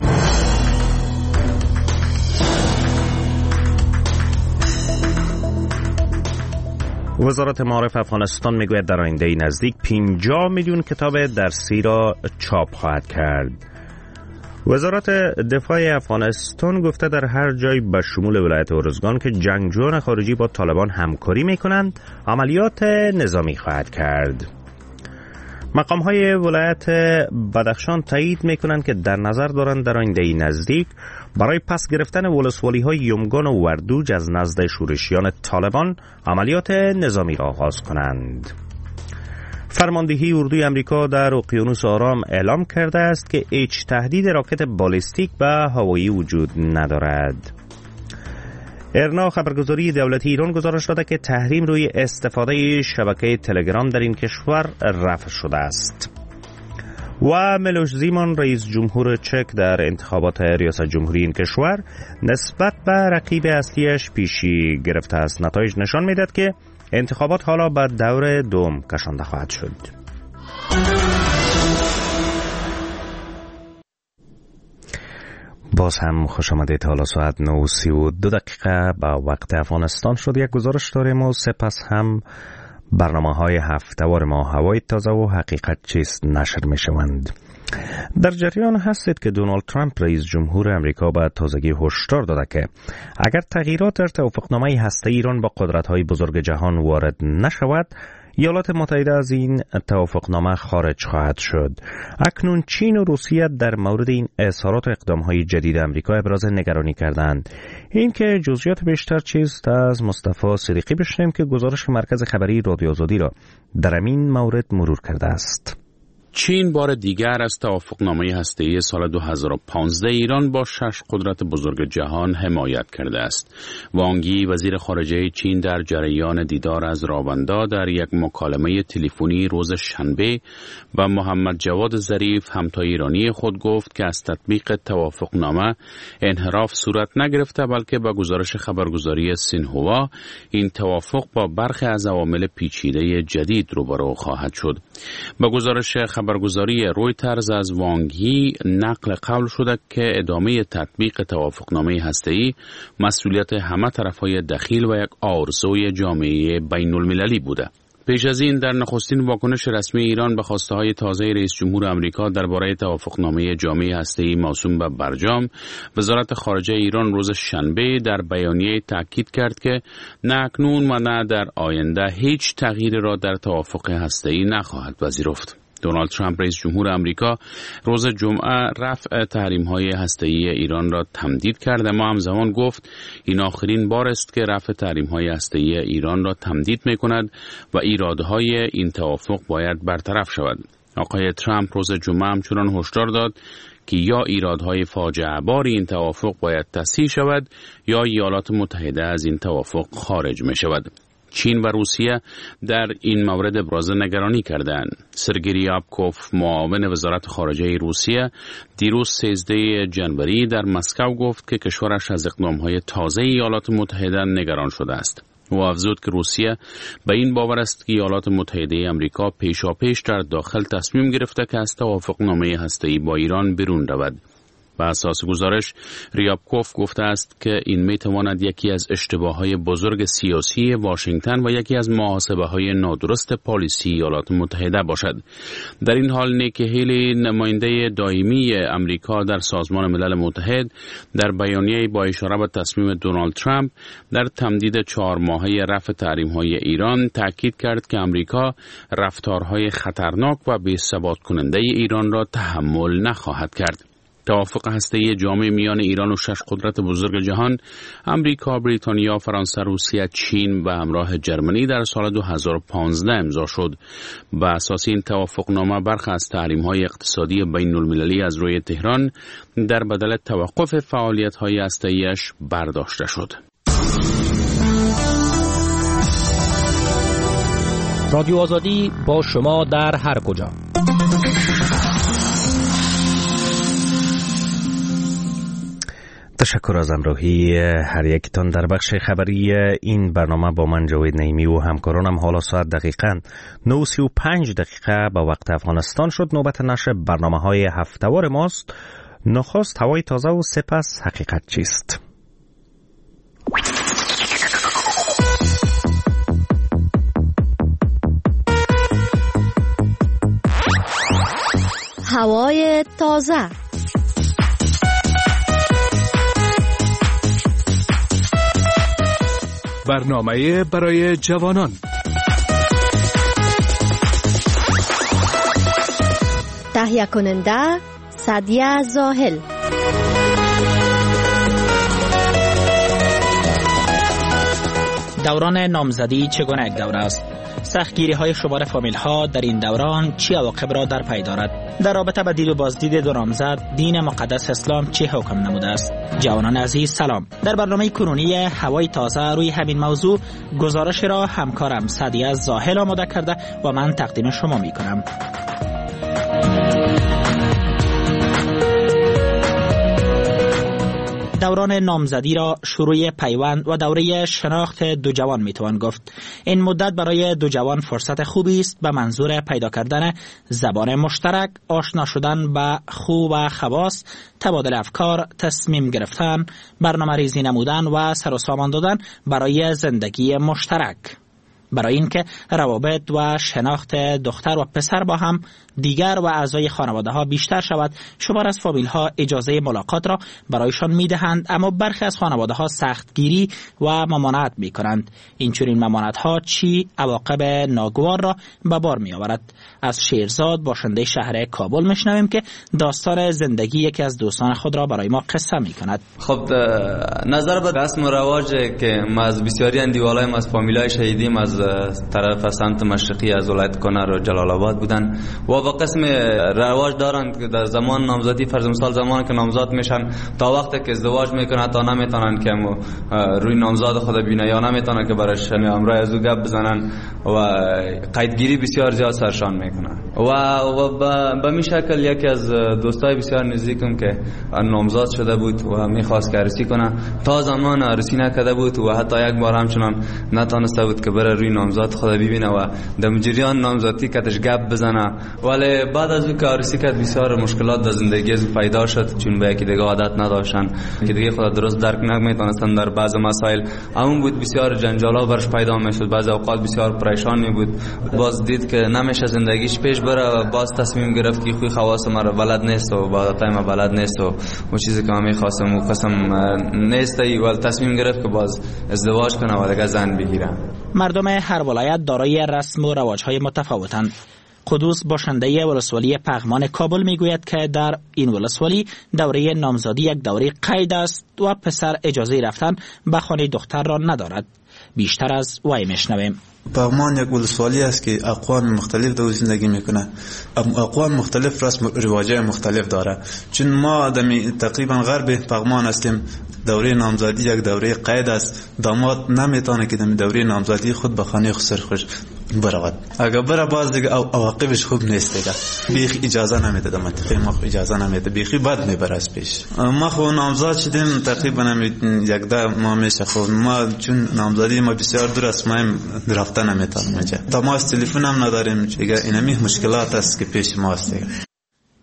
وزارت معارف افغانستان میگوید در آینده نزدیک 50 میلیون کتاب درسی را چاپ خواهد کرد. وزارت دفاع افغانستان گفته در هر جای به شمول ولایت ارزگان که جنگجویان خارجی با طالبان همکاری میکنند عملیات نظامی خواهد کرد. مقام‌های ولایت بدخشان تایید میکنند که در نظر دارند در آینده نزدیک برای پس گرفتن ولسوالی‌های یمگان و وردوج از نزد شورشیان طالبان عملیات نظامی را آغاز کنند. فرماندهی اردوی امریکا در اقیانوس آرام اعلام کرده است که هیچ تهدید راکت بالستیک به هوایی وجود ندارد. ارنا خبرگزاری دولتی ایران گزارش داده که تحریم روی استفاده شبکه تلگرام در این کشور رفع شده است. و میلوش زیمان رئیس جمهور چک در انتخابات ریاست جمهوری این کشور نسبت به رقیب اصلیش پیشی گرفته است. نتایج نشان میدهد که انتخابات حالا به دور دوم کشانده خواهد شد. باز هم خوش آمدید. حالا ساعت 9:32 با وقت افغانستان شد. یک گزارش داریم و سپس هم برنامه‌های هفته‌وار ما هوای تازه و حقیقت چیست نشر می‌شوند. در جریان هستید که دونالد ترامپ رئیس جمهور امریکا به تازگی هشدار داده که اگر تغییرات در توافقنامه هسته‌ای ایران با قدرت‌های بزرگ جهان وارد نشود ایالات متحده از این توافقنامه خارج خواهد شد. اکنون چین و روسیه در مورد این اظهارات و اقدام‌های جدید امریکا ابراز نگرانی کردند. این که جزئیات بیشتر چیست از مصطفی صدیقی بشنویم که گزارش مرکز خبری رادیو آزادی را در این مورد مرور کرده است. چین بار دیگر از توافقنامه هسته‌ای سال 2015 ایران با 6 قدرت بزرگ جهان حمایت کرده است. وانگ یی وزیر خارجه چین در جریان دیدار از راوندا در یک مکالمه تلفنی روز شنبه و محمد جواد ظریف همتای ایرانی خود گفت که از تطبیق توافقنامه انحراف صورت نگرفته بلکه با گزارش خبرگزاری سینهوا این توافق با برخی از عوامل پیچیده جدید روبرو خواهد شد. با گزارش خبرگزاری رویترز از وانگ یی نقل قول شده که ادامه تطبیق توافقنامه هسته‌ای مسئولیت همه طرف‌های دخیل و یک آرزوی جامعه بین المللی بوده. پیش از این در نخستین واکنش رسمی ایران به خواسته‌های تازه رئیس جمهور آمریکا درباره توافقنامه جامعه هسته‌ای موسوم به برجام، وزارت خارجه ایران روز شنبه در بیانیه تاکید کرد که نه اکنون و نه در آینده هیچ تغییری را در توافق هسته‌ای نخواهد پذیرفت. دونالد ترامپ رئیس جمهور آمریکا روز جمعه رفع تحریم‌های هسته‌ای ایران را تمدید کرد، اما همزمان گفت این آخرین بار است که رفع تحریم‌های هسته‌ای ایران را تمدید می‌کند و ایرادهای این توافق باید برطرف شود. آقای ترامپ روز جمعه همچنان هشدار داد که یا ایرادهای فاجعه بار این توافق باید تصحیح شود یا ایالات متحده از این توافق خارج می‌شود. چین و روسیه در این مورد ابراز نگرانی کردند. سرگئی ریابکوف معاون وزارت خارجه روسیه دیروز 13 جنوری در مسکو گفت که کشورش از اقدام‌های تازه ایالات متحده نگران شده است. او افزود که روسیه به این باور است که ایالات متحده آمریکا پیشاپیش در داخل تصمیم گرفته که از توافقنامه هسته‌ای با ایران بیرون رود. به اساس گزارش ریابکوف گفته است که این میتواند یکی از اشتباههای بزرگ سیاسی واشنگتن و یکی از محاسبه‌های نادرست پالیسی ایالات متحده باشد. در این حال نیکی هیلی نماینده دائمی امریکا در سازمان ملل متحد در بیانیه‌ای با اشاره به تصمیم دونالد ترامپ در تمدید 4 ماهه رفع تحریم‌های ایران تاکید کرد که امریکا رفتارهای خطرناک و بی‌ثبات کننده ایران را تحمل نخواهد کرد. توافق هسته‌ای جامع میان ایران و 6 قدرت بزرگ جهان امریکا، بریتانیا، فرانسه، روسیه، چین و همراه جرمنی در سال 2015 امضا شد. به اساس این توافقنامه برخی از تحریم‌های اقتصادی بین‌المللی از روی تهران در بدل توقف فعالیت‌های هسته‌ایش برداشته شد. رادیو آزادی با شما در هر کجا. تشکر از همراهی هر یکتان در بخش خبری این برنامه با من جاوید نعیمی و همکارانم. حالا ساعت دقیقاً 9:35 به وقت افغانستان شد. نوبت نشر برنامه‌های هفته‌وار ماست. نخست هوای تازه و سپس حقیقت چیست. هوای تازه. برنامه برای جوانان. تهیه کننده سعدیه زاهل. دوران نامزدی چگونه یک دوره است؟ سختگیری های شمار فامیل ها در این دوران چه عواقب را در پی دارد؟ در رابطه با دید و بازدید دو نامزد دین مقدس اسلام چه حکم نموده است؟ جوانان عزیز سلام. در برنامه کنونی هوای تازه روی همین موضوع گزارش را همکارم سعدیه زاهل آماده کرده و من تقدیم شما می کنم. دوران نامزدی را شروع پیوند و دوره شناخت دو جوان میتوان گفت. این مدت برای دو جوان فرصت خوبی است به منظور پیدا کردن زبان مشترک، آشنا شدن با خوب و خواص، تبادل افکار، تصمیم گرفتن، برنامه‌ریزی نمودن و سر و سامان دادن برای زندگی مشترک. برای اینکه روابط و شناخت دختر و پسر با هم دیگر و اعضای خانواده ها بیشتر شود، شمار از فامیل ها اجازه ملاقات را برایشان میدهند، اما برخی از خانواده ها سختگیری و ممانعت می کنند. اینچنین ممانعت ها چی عواقب ناگوار را به بار می آورد؟ از شیرزاد باشنده شهر کابل میشنویم که داستان زندگی یکی از دوستان خود را برای ما قصه می کند. خب نظر به رسم و رواج که ما از بسیاری اندیوالای از فامیلای شهیدیم از طرف سمت مشرقی از ولایت کنر و جلال آباد بودن و با قسم رواج دارند که در زمان نامزدی فرض مثال زمان که نامزاد میشن تا وقتی که ازدواج میکنن تا نمیتونن که روی نامزاد خود ببینن یا نمیتونن که براش امرای از او گپ بزنن و قیدگیری بسیار زیاد سرشان میکنن و به می شکل یکی از دوستای بسیار نزدیکم که نامزاد شده بود و میخواست که عروسی کنه تا زمان عروسی نکرده بود و حتی یک بار همچنان نتونسته بود که بره روی نامزاد خود ببینه و در جریان نامزادی کتش گپ بزنه. ولی بعد از اون که عروسی کرد بسیار مشکلات در زندگی از پیدا شد، چون به یکی دیگه عادت نداشتن که دیگه خود درست درک نمیتونستن در بعض مسائل. همون بود بسیار جنجالا برش پیدا میشد، بعضی اوقات بسیار پریشان می بود. باز دید که نمیشه زندگیش پیش بره و باز تصمیم گرفت که خوی خواص ما رو بلد نیست و عادتای ما بلد نیست و اون چیزی که من می‌خواستم و قسم نیست و تصمیم گرفت که باز ازدواج کنه و دیگه زن بگیره. مردم هر ولایت دارای رسم و رواج‌های متفاوتند. قدوس باشنده ولسوالی پغمان کابل میگوید که در این ولسوالی دوره نامزدی یک دوره قید است و پسر اجازه رفتن به خانه دختر را ندارد. بیشتر از وی میشنویم. پغمان یک ولسوالی است که اقوام مختلف در زندگی میکنه. اقوام مختلف رسم و رواجای مختلف داره. چون ما تقریبا غرب پغمان هستیم، دوره نامزدی یک دوره قید است. داماد نمیتونه که در دوره نامزدی خود به خانه خسر خوش برود. اگر بره باز دیگه عواقبش خوب نیست دیگه. بیخ اجازه نمیده، در منطقه ما اجازه نمیده، بیخی بد میبره از پیش. ما خو نامزد شدیم تقریبا یک ده ماه میشه. خب ما چون نامزدی ما بسیار دور است، ما رفتن نمیتونیم اینجا. تماس تلفن هم نداریم دیگه. اینمی مشکلات است که پیش ما است دیگه.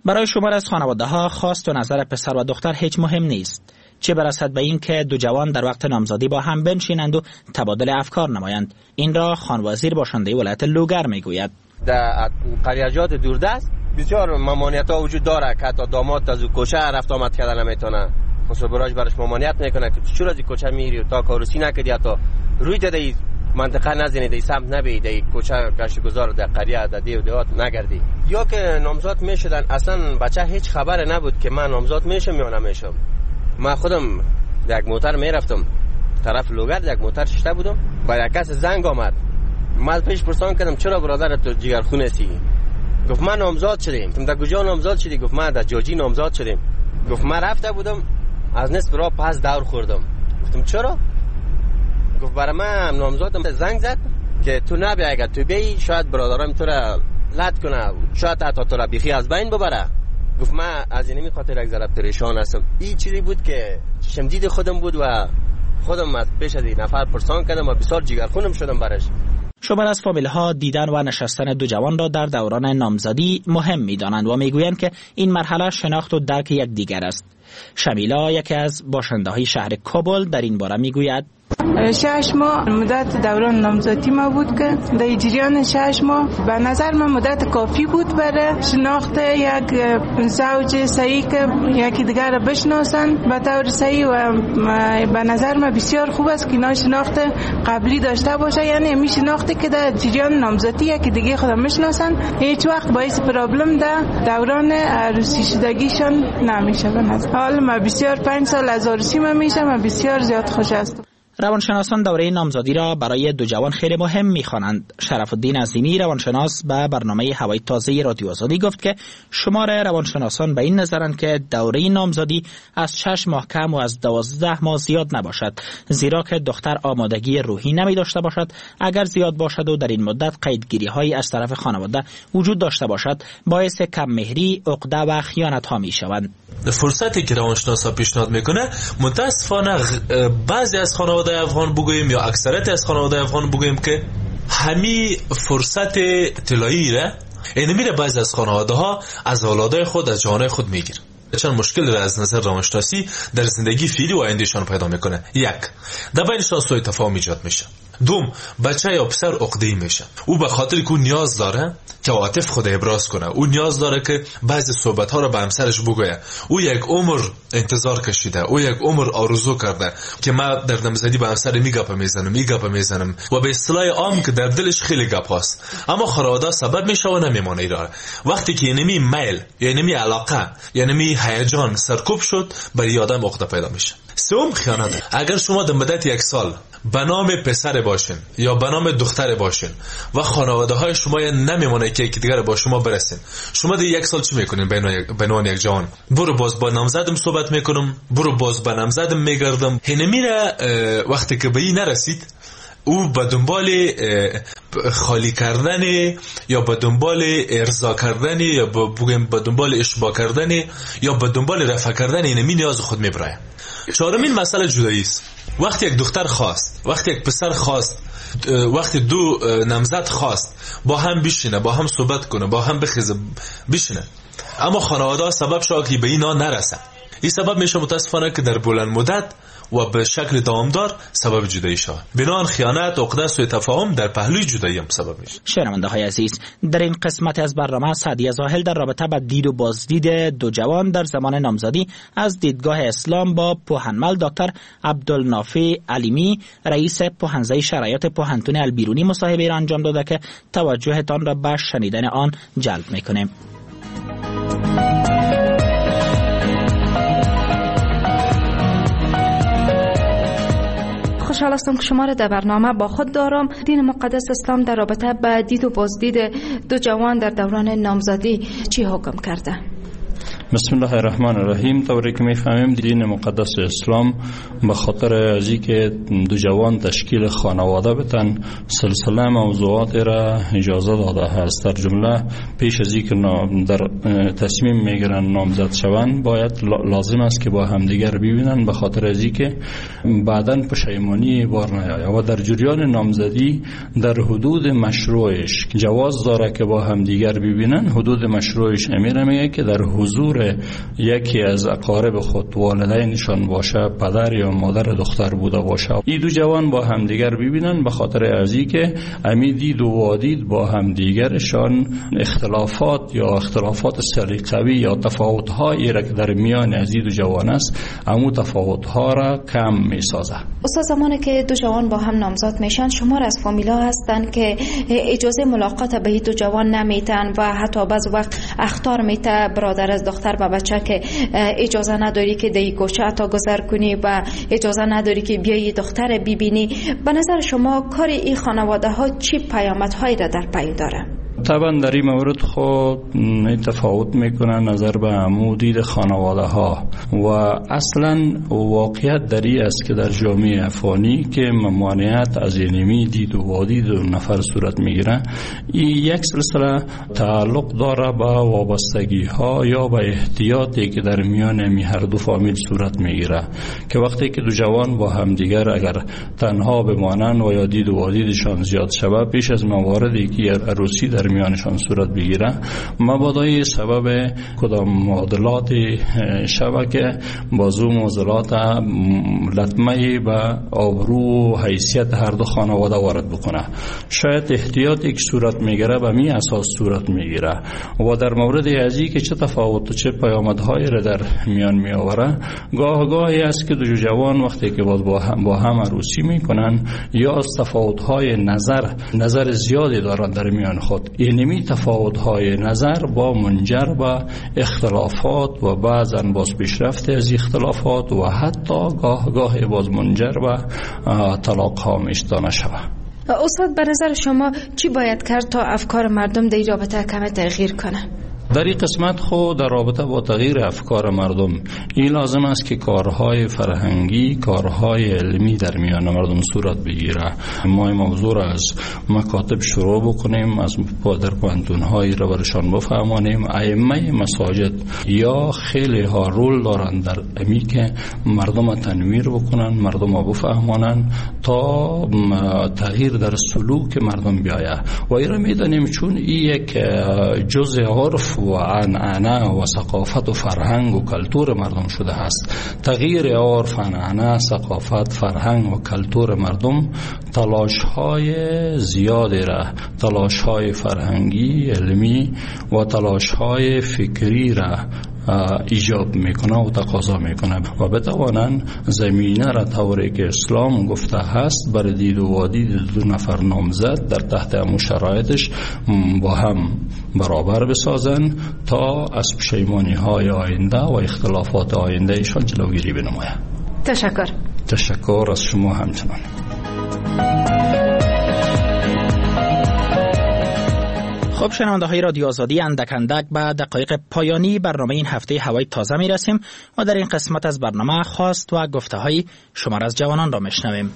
برای شمار از خانواده ها خواست و نظر پسر و دختر هیچ مهم نیست، چه برسد به این که دو جوان در وقت نامزدی با هم بنشینند و تبادل افکار نمایند. این را خان وزیر باشنده ولایت لوگر میگوید. در قریجات دوردست بسیار ممانعت‌ها وجود داره که حتی داماد از کوچه رفت آمد کردن نمیتونه، خصوصا براش برش ممانعت میکنه که چرا از کوچه میری و تا کاروسی نکردی، حتی روی دادی منطقه نزنی، دی سمت نبی، دی کوچه گشتگزار در قریه در دیو دیوات نگردی. یا که نامزد میشدن اصلا بچه هیچ خبر نبود که من نامزد میشم یا نمیشم. من خودم یک موتر میرفتم طرف لوگر، یک موتر شته بودم، با یک کس زنگ آمد، من پیش پرسان کردم چرا برادر تو جگرخونه سی؟ گفت من نامزد شدیم. تم در کجا نامزد شدی؟ گفت من در جاجی نامزد شدیم. گفت من رفته بودم از نصف راه پس دور خوردم. گفتم چرا؟ گفت برای من نامزدم زنگ زد که تو نبی، اگر تو بیایی شاید برادرم تو را لط کنه، شاید حتی تو را بیخی از بین ببره. گفت من از اینمی خاطر یک ذره پریشان هستم. این چیزی بود که شمدید خودم بود و خودم از پیش از این نفر پرسان کردم و بسیار جگرخونم شدم برش. شمار از فامیل ها دیدن و نشستن دو جوان را در دوران نامزدی مهم می دانند و می گویند که این مرحله شناخت و درک یکدیگر است. شمیلا، یکی از باشنده های شهر کابل، در این باره می گوید 6 ماه مدت دوران نامزدی ما بود که در جریان 6 ماه به نظر من مدت کافی بود برای شناخت یک زوج صحیح که یکی دیگر را بشناسن به طور صحیح و به نظر من بسیار خوب است که اینا شناخت قبلی داشته باشه، یعنی می شناختی که در جریان نامزدی یکی دیگه خودم میشناسن، هیچ وقت باعث پرابلم در دوران عروسی شدگیشون نمیشه. به نظر حال من بسیار 5 سال از عروسی من میشم و بسیار زیاد خوش هستم. روانشناسان دوره نامزدی را برای دو جوان خیلی مهم می‌خوانند. شرف الدین عظیمی، روانشناس، به برنامه هوای تازه رادیو آزادی گفت که شمار روانشناسان به این نظرند که دوره نامزدی از 6 ماه کم و از 12 ماه زیاد نباشد، زیرا که دختر آمادگی روحی نمی داشته باشد. اگر زیاد باشد و در این مدت قیدگیری‌هایی از طرف خانواده وجود داشته باشد، باعث کم مهری، عقده و خیانت‌ها می‌شوند. فرصتی که روانشناسا پیشنهاد میکنه متاسفانه بعضی از خانواده افغان بگوییم یا اکثریت از خانواده افغان بگوییم که همین فرصت طلایی را میره بعضی از خانواده ها از اولادای خود، از جوانای خود میگیره. چند مشکل را از نظر روانشناسی در زندگی فعلی و آیندهشان پیدا میکنه. یک، در بینشان سوء تفاهم ایجاد میشه. دوم، بچه یا پسر عقده‌ای میشه. او به خاطر که او نیاز داره که عاطف خود ابراز کنه، او نیاز داره که بعضی صحبت ها رو به همسرش بگویه. او یک عمر انتظار کشیده، او یک عمر آرزو کرده که من در نامزدی به همسر میگپ میزنم و به اصطلاح عام که در دلش خیلی گپ هست، اما خانواده سبب میشه و نمیمونه ایران. وقتی که اینمی میل یا اینمی علاقه یا اینمی هیجان سرکوب شد، برای آدم عقده پیدا میشه. سوم، خیانت. اگر شما در مدت 1 سال به نام پسر باشین یا به نام دختر باشین و خانواده های شما نمیمونه که یکی دیگر با شما برسین، شما در 1 سال چی میکنین؟ به عنوان یک جوان برو باز با نامزدم صحبت میکنم، برو باز با نامزدم میگردم. هنمیره وقتی که به این نرسید، او به دنبال خالی کردن یا به دنبال ارضا کردن یا بگیم به دنبال اشباع کردن یا به دنبال رفع کردن اینمی نیاز خود میبره. چهارمین مسئله جدایی است. وقتی یک دختر خواست، وقتی یک پسر خواست، وقتی دو نامزد خواست با هم بشینه، با هم صحبت کنه، با هم بخیزه بشینه، اما خانواده سبب شد که به اینا نرسه، این سبب میشه متاسفانه که در بلند مدت و به شکل دوامدار سبب جدایی شود. بنابراین خیانت، عقده، سوء تفاهم در پهلوی جدایی هم سبب میشه. شنونده های عزیز، در این قسمت از برنامه سعدیه زاهل در رابطه با دید و بازدید دو جوان در زمان نامزدی از دیدگاه اسلام با پوهنمل دکتر عبدالنافع علیمی، رئیس پوهنزه شرایط پوهنتون البیرونی مصاحبه را انجام داده که توجهتان را به شنیدن آن جلب میکنیم. خوشحال هستم که شما را در برنامه با خود دارم. دین مقدس اسلام در رابطه با دید و بازدید دو جوان در دوران نامزدی چی حکم کرده؟ بسم الله الرحمن الرحیم. طوری که میفهمیم دین مقدس اسلام به خاطر ازی که دو جوان تشکیل خانواده بتن سلسله موضوعات را اجازه داده هست. در جمله پیش ازی که در تصمیم میگیرن نامزد شوند باید لازم است که با همدیگر ببینن، به خاطر ازی که بعداً پشیمانی بار نیاید. و در جریان نامزدی در حدود مشروعش جواز داره که با همدیگر ببینن. حدود مشروعش امیر میگه که در حضور یکی از اقارب خود، والدینشان باشه، پدر یا مادر دختر بوده باشه، این دو جوان با همدیگر ببینن، به خاطر ازی که امی دید و وادید با همدیگرشان اختلافات یا اختلافات سلیقوی یا تفاوت‌هایی را که در میان از دو جوان است، امو تفاوت‌ها را کم میسازه. استاد، زمانی که دو جوان با هم نامزد میشن، شمار از فامیلا هستن که اجازه ملاقات به دو جوان نمیتن و حتی بعض وقت اخطار میته برادر از دختر و بچه که اجازه نداری که دی کوچه تا گذر کنی و اجازه نداری که بیایی دختر ببینی. به نظر شما کار این خانواده ها چی پیامدهایی را در پی داره؟ طبعا در این مورد خود تفاوت میکنه نظر به عمو دید خانواده ها و اصلا واقعیت در این است که در جامعه افغانی که ممانعت از اینمی دید و وادید و نفر صورت میگیره، این یک سلسله تعلق داره به وابستگی ها یا به احتیاطی که در میان می هر دو فامیل صورت میگیره، که وقتی که دو جوان با همدیگر اگر تنها بمانن و یا دید و وادیدشان زیاد شود، پیش از مواردی که عروسی در میانشان صورت بگیره، مبادای سبب کدام معادلات شبکه بازو معادلات لطمه به آبرو و حیثیت هر دو خانواده وارد بکنه. شاید احتیاطی که صورت میگیره به می اساس صورت میگیره و در مورد ازی که چه تفاوت و چه پیامدهایی را در میان می آوره، گاهی است که دو جوان وقتی که با هم عروسی میکنن یا از تفاوت‌های نظر زیادی دارن در میان خود، اینمی تفاوت‌های نظر با منجر به اختلافات و بعضاً باز پیشرفت از اختلافات و حتی گاهی باز منجر به طلاق‌ها میشدانه شود. استاد، به نظر شما چی باید کرد تا افکار مردم در این رابطه کمی تغییر کنه؟ در این قسمت خود در رابطه با تغییر افکار مردم این لازم است که کارهای فرهنگی، کارهای علمی در میان مردم صورت بگیره. ما این موضوع را از مکاتب شروع بکنیم، از در پوانتون‌هایی را برشان بفهمانیم. ائمه مساجد یا خیلی ها رول دارند در امی که مردم تنویر بکنن، مردم بفهمانن تا تغییر در سلوک مردم بیاید. و این را میدانیم چون این یک جزء عرف و عنعنه و ثقافت و فرهنگ و کلتور مردم شده است. تغییر عرف، عنعنه، ثقافت، فرهنگ و کلتور مردم تلاش‌های زیادی را، تلاش‌های فرهنگی، علمی و تلاش‌های فکری را ایجاب میکنه و تقاضا میکنه و بتوانند زمینه را طوری که اسلام گفته هست بر دید و وادید دو نفر نامزد در تحت امو شرایطش با هم برابر بسازن تا از پشیمانی های آینده و اختلافات آینده ایشان جلوگیری بنماید. تشکر از شما همچنان. خب شنونده های رادیو آزادی، اندک به دقایق پایانی برنامه این هفته هوای تازه می رسیم و در این قسمت از برنامه خواست و گفته های شما از جوانان را میشنویم.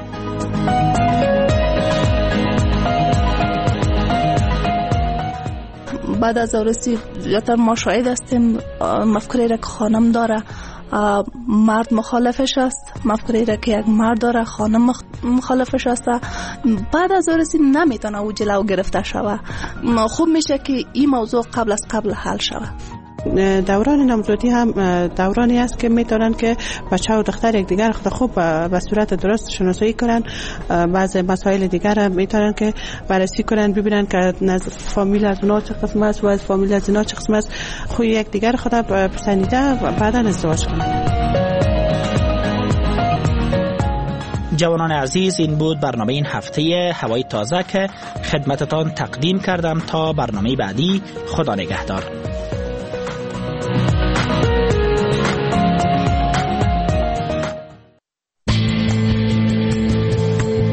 بعد از عروسی زیادتر ما شاهد هستیم مفکوری را که خانم داره مرد مخالفش است، مفکوری را که یک مرد داره خانم مخالفش است. بعد از عروسی نمیتونه او جلو گرفته شود. خوب میشه که این موضوع قبل حل شود. دوران نامزدی هم دورانی است که میتونن که بچه و دختر یک دیگر خود خوب به صورت درست شناسایی کنن. بعض مسائل دیگر میتونن که بررسی کنن، ببینن که فامیل از اونا چه قسم است و از فامیل از اینا چه قسم است، خود یک دیگر خود پسندیده و بعدا ازدواج کنن. جوانان عزیز، این بود برنامه این هفته هوای تازه که خدمتتان تقدیم کردم. تا برنامه بعدی، خدا نگهدار.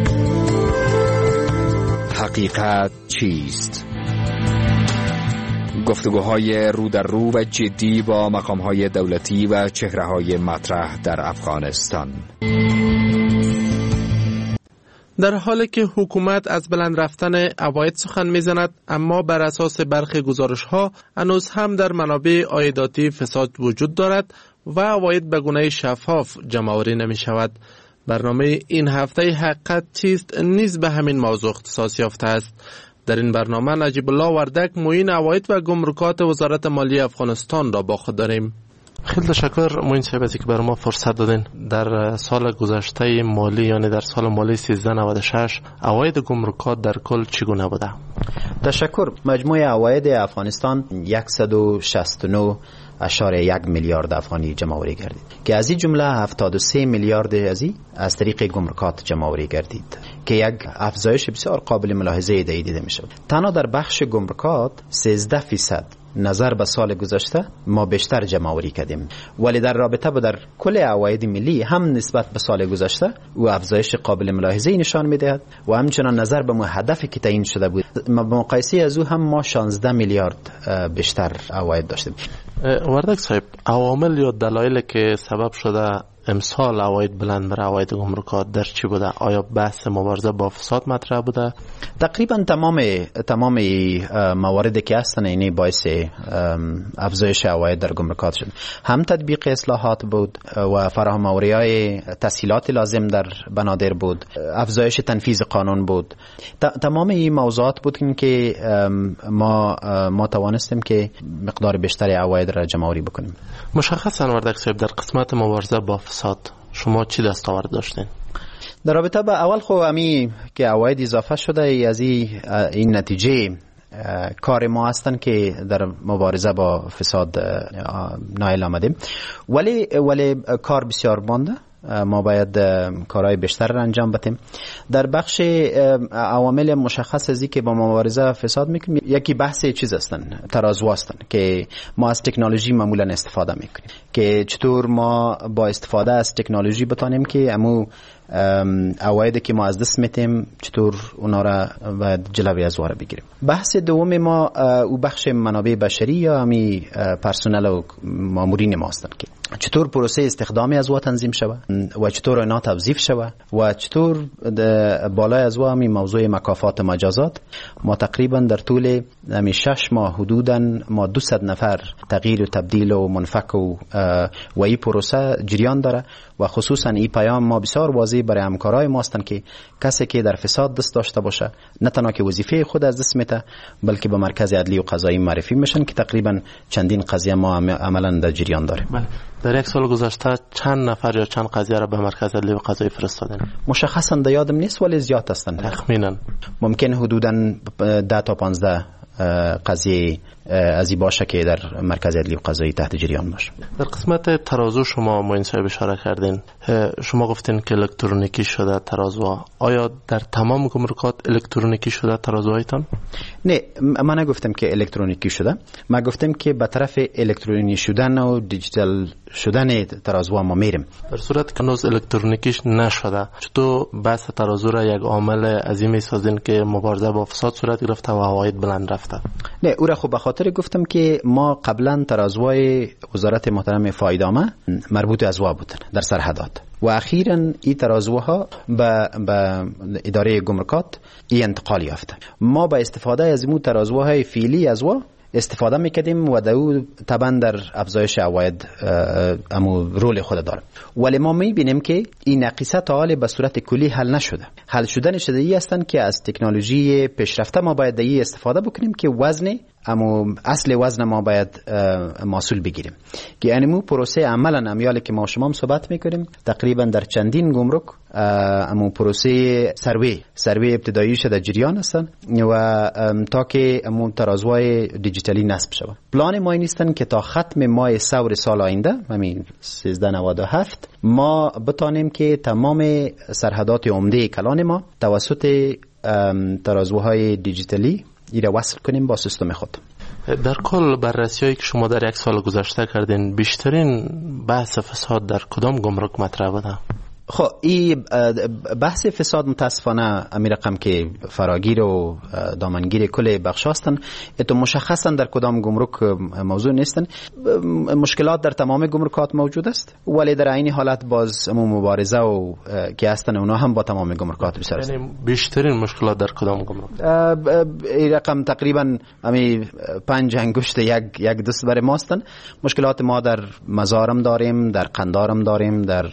حقیقت چیست؟ گفتگوهای رو در رو و جدی با مقامهای دولتی و چهره‌های مطرح در افغانستان. در حالی که حکومت از بلند رفتن عواید سخن میزند، اما بر اساس برخی گزارش‌ها هنوز هم در منابع عایداتی فساد وجود دارد و عواید به گونه شفاف جمع‌آوری نمی‌شود. برنامه این هفته حقیقت چیست نیز به همین موضوع اختصاص یافته است. در این برنامه نجیب الله وردک معین عواید و گمرکات وزارت مالیه افغانستان را با خود داریم. خیلی تشکر معین صاحب از اینکه برای ما فرصت دادین. در سال گذشته مالی، یعنی در سال مالی 1396، عواید گمرکات در کل چگونه بوده؟ تشکر. مجموع عواید افغانستان 169.1 میلیارد افغانی جمع آوری گردید که از این جمله 73 میلیارد از طریق گمرکات جمع آوری گردید که یک افزایش بسیار قابل ملاحظه دیده می شود. تنها در بخش گمرکات 13% نظر به سال گذشته ما بیشتر جمع آوری کردیم، ولی در رابطه با در کل عواید ملی هم نسبت به سال گذشته و افزایش قابل ملاحظه نشان میدهد و همچنان نظر به هدفی که تعیین شده بود به مقایسه از او هم ما 16 میلیارد بیشتر عواید داشتیم. وردک صاحب، عوامل یا دلایلی که سبب شده امسال عواید بلند بر عواید گمرکات در چی بوده؟ آیا بحث مبارزه با فساد مطرح بوده؟ تقریبا تمام مواردی که هستن اینی باعث افزایش عواید در گمرکات شد. هم تطبیق اصلاحات بود و فراهم آوری‌های تسهیلات لازم در بنادر بود، افزایش تنفیذ قانون بود. تمام این موضوعات بود که ما توانستیم که مقدار بیشتری عواید را جمع آوری بکنیم. مشخصاً وردک صاحب، در قسمت مبارزه با فساد شما چی دستاورد داشتین؟ در رابطه با اول خو امی که عواید اضافه شده از این نتیجه کار ما هستن که در مبارزه با فساد نایل آمدیم، ولی کار بسیار مانده. ما باید کارهای بیشتر را انجام بدیم. در بخش عوامل مشخص ازی که با مبارزه فساد میکنیم، یکی بحث چیز هستن، ترازو هستن که ما از تکنولوژی معمولا استفاده میکنیم که چطور ما با استفاده از تکنولوژی بتانیم که امو عوایدی که ما از دست میتیم چطور اونا را باید جلوی از واره بگیریم. بحث دوم ما او بخش منابع بشری یا همی پرسنل و مامورین ما هستن که چطور پروسه استخدامی از وا تنظیم شوه و چطور اینا توظیف شوه و چطور بالای از وا همی موضوع مکافات مجازات. ما تقریبا در طول همی 6 ماه حدودا ما 200 نفر تغییر و تبدیل و منفک و این پروسه جریان داره و خصوصا این پیام ما بسیار واضح برای همکارای ما هستن که کسی که در فساد دست داشته باشه نه تنها که وظیفه خود از دست میته بلکه به مرکز عدلی و قضایی معرفی میشن که تقریبا چندین قضیه ما عملا در جریان داریم. بله. در یک سال گذشته چند نفر یا چند قضیه را به مرکز عدلی و قضایی فرستادن؟ مشخصا در یادم نیست ولی زیاد هستن. تخمینا ممکن حدودا 10 تا 15 قضیه ازی باشه که در مرکز عدلی و قضایی تحت جریان باشه. در قسمت ترازو شما معین صاحب اشاره کردین، شما گفتین که الکترونیکی شده ترازو. آیا در تمام گمرکات الکترونیکی شده ترازوهایتان؟ نه، من نگفتم که الکترونیکی شده، من گفتم که به طرف الکترونیکی شدن و دیجیتال شدن ترازو ما میریم. در صورت که هنوز الکترونیکیش نشده، چطور بحث ترازو را یک عامل عظیم میسازین که مبارزه با فساد صورت گرفته و عواید بلند رفته؟ نه، او را خب به خاطر گفتم که ما قبلا ترازوهای وزارت محترم فایدامه مربوط از وا بودن در سرحدات و اخیراً این ترازوها به اداره گمرکات این انتقال یافته. ما با استفاده از این ترازوهای فعلی از وا استفاده میکردیم و دو طبعا در افزایش عواید امو رول خود داره، ولی ما میبینیم که این نقیصه تا حال به صورت کلی حل نشده. حل شدن شده هستند که از تکنولوژی پیشرفته ما باید دی استفاده بکنیم که اصل وزن ما باید محصول بگیریم که یعنی پروسه عملا امیالی که ما شما هم صحبت میکنیم تقریبا در چندین گمرک پروسه سروی ابتدایی شده جریان هستن و تا که ترازوهای دیجیتالی نصب شود. پلان ما این نیستن که تا ختم ماه سور سال آینده همین 1397 ما بتانیم که تمام سرحدات عمده کلان ما توسط ترازوهای دیجیتالی ایره وصل کنیم با سیستم خود. در کل بررسی‌هایی که شما در یک سال گذشته کردین، بیشترین بحث فساد در کدام گمرک مطرح بوده؟ خب این بحث فساد متاسفانه امیر رقم که فراگیر و دامنگیر کل بخش هستن، تو مشخصا در کدام گمرک موضوع نیستن. مشکلات در تمام گمرکات موجود است، ولی در این حالت باز مبارزه و که هستن اونا هم با تمام گمرکات بسیار است. یعنی بیشترین مشکلات در کدام گمرک؟ این رقم تقریبا همی 5 انگشت یک دست برای ما هستن. مشکلات ما در مزارم داریم، در قندارم داریم، در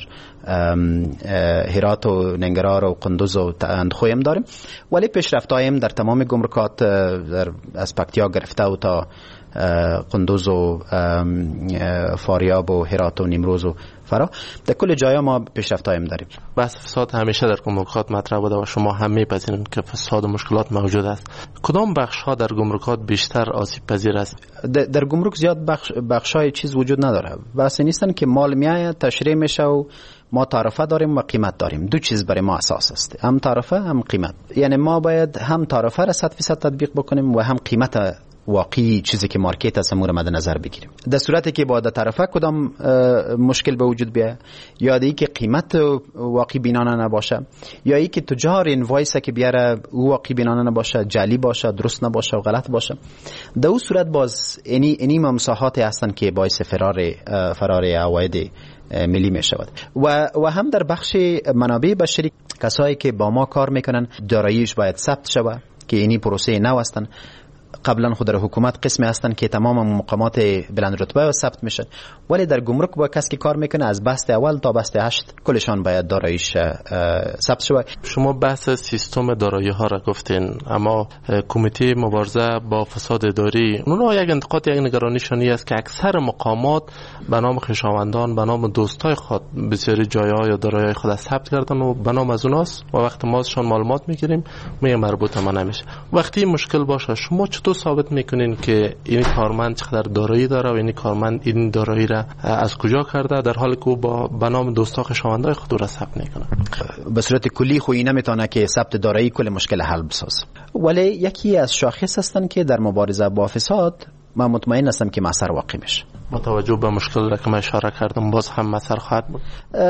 هرات و ننگرهار و قندوز و اندخویم داریم، ولی پیشرفت‌هایم در تمام گمرکات از پکتیا گرفته و تا قندوز و فاریاب و هرات و نیمروز و فرا در کل جایا ما پیشرفت‌هایم داریم. بحث فساد همیشه در گمرکات مطرح بوده و شما هم می‌پذیرین که فساد و مشکلات موجود است. کدام بخش‌ها در گمرکات بیشتر آسیب پذیر است؟ در گمرک زیاد بخش‌های چیز وجود نداره. بس نیستن که مال میآید تشریع میشه و ما تعرفه داریم و قیمت داریم. دو چیز برای ما اساس است، هم تعرفه هم قیمت. یعنی ما باید هم تعرفه را 100% تطبیق بکنیم و هم قیمت واقعی چیزی که مارکت است مورد مد نظر بگیریم. در صورتی که با طرفه کدام مشکل به وجود بیاید، یا ای که قیمت واقعی بینانه نباشه، یا ای که تجار اینوایس که بیاره واقعی بینانه نباشه، جعلی باشه، درست نباشه و غلط باشه، در اون صورت باز اینی مساحات هستن که باعث فرار عواید ملی می شود. و هم در بخش منابع بشری کسایی که با ما کار میکنن داراییش باید ثبت شود که اینی پروسه نو هستن. قبلا خود در حکومت قسمی هستن که تمام مقامات بلند رتبه ثبت میشن، ولی در گمرک با کسی که کار میکنه از بست اول تا بست 8 کلشان باید داراییش ثبت شود. شما بحث سیستم دارایی ها را گفتین، اما کمیته مبارزه با فساد اداری اونها یک انتقاد، یک نگرانیشانی است که اکثر مقامات به نام خویشاوندان، به نام دوستای خود بسیاری جایها یا دارایی خود ثبت کردن و به نام از اوناست و وقت ما ازشان معلومات میگیریم میگه مربوط ما نمیشه. وقتی مشکل باشه شما چطور ثابت میکنین که این کارمند چقدر دارایی داره و این کارمند این دارایی را از کجا کرده، در حالی که با به نام دوستا خویشاوندای خود را ثبت میکنه؟ به صورت کلی خو این نمیتونه که ثبت دارایی کل مشکل حل بسازه، ولی یکی از شاخص هستن که در مبارزه با فساد من مطمئن هستم که مسئله واقع میشه. با توجه به مشکل را که من اشاره کردم باز هم مسئله خواهد بود.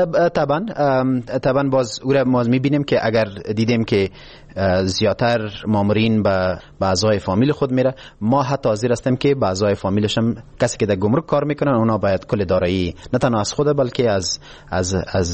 طبعا باز او را ما میبینیم که اگر دیدیم که زیادتر مامورین به اعضای فامیل خود میره، ما حتی حاضر هستیم که به اعضای فامیلش هم کسی که در گمرک کار میکنن اونا باید کل دارایی نه تنها از خود بلکه از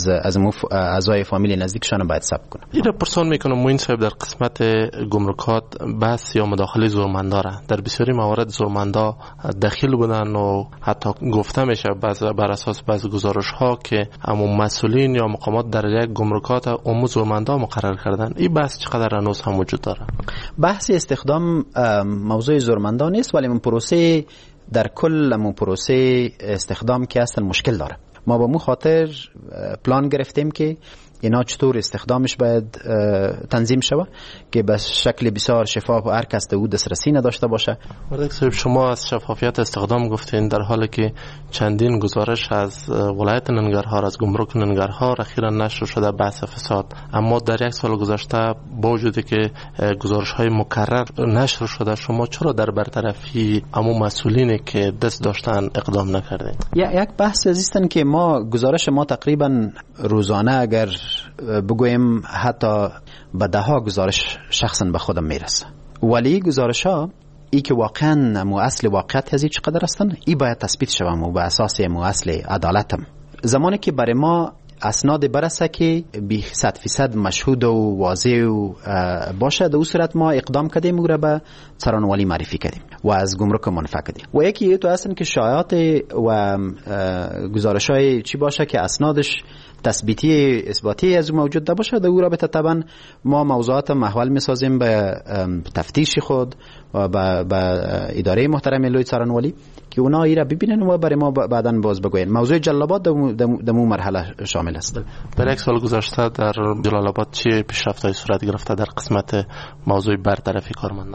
اعضای فامیل نزدیکشان باید ثبت کنه. این را پرسان میکنم موین صاحب، در قسمت گمرکات بحث یا مداخله زورمندا در بسیاری موارد زورمندا دخیل بودن و حتی گفته میشه بر اساس بعض گزارش ها که مسئولین یا مقامات در یک گمرکات زورمندا مقرر کردن. این بحث چقدر هنوز هم وجود داره؟ بحث استخدام موضوع زورمندا نیست، ولی من پروسه در کل من پروسه استخدام که اصلا مشکل داره. ما با مو خاطر پلان گرفتیم که اینا چطور استخدامش باید تنظیم شود که به شکل بسیار شفاف و هر کس او دسترسی نداشته باشه. وردک صاحب، شما از شفافیت استخدام گفتین، در حالی که چندین گزارش از ولایت ننگرهار، از گمرک ننگرهار اخیرا نشر شده بحث فساد، اما در یک سال گذشته با وجودی که گزارش های مکرر نشر شده، شما چرا در برطرفی اما مسئولینی که دست داشتن اقدام نکردین؟ یک بحث عزیزتن که ما گزارش ما تقریبا روزانه اگر بگویم حتی به 10 گزارش شخصا به خودم میرسه، ولی گزارش ها ای که واقعا مو اصل واقعیت هزی چقدر هستن ای باید تثبیت شوم و به اساس مو اصل عدالتم. زمانی که برای ما اسناد برسه که بی 100% مشهود و واضح و باشه، در اون صورت ما اقدام کردیم و را به سرانوالی معرفی کردیم و از گمرک منفعه کردیم. و یکی تو هستن که شایعات و گزارش های چی باشه که اسنادش تثبیتی اثباتی از موجود ده باشه، در او رابطه طبعا ما موضوعات محول میسازیم به تفتیش خود و به اداره محترم لوی سرانوالی که اونا ای را ببینن و برای ما بعداً باز بگوین. موضوع جلال آباد در مو مرحله شامل است. در یک سال گذشته در جلال آباد چه پیشرفت‌های صورت گرفته در قسمت موضوع برطرفی کارمندان؟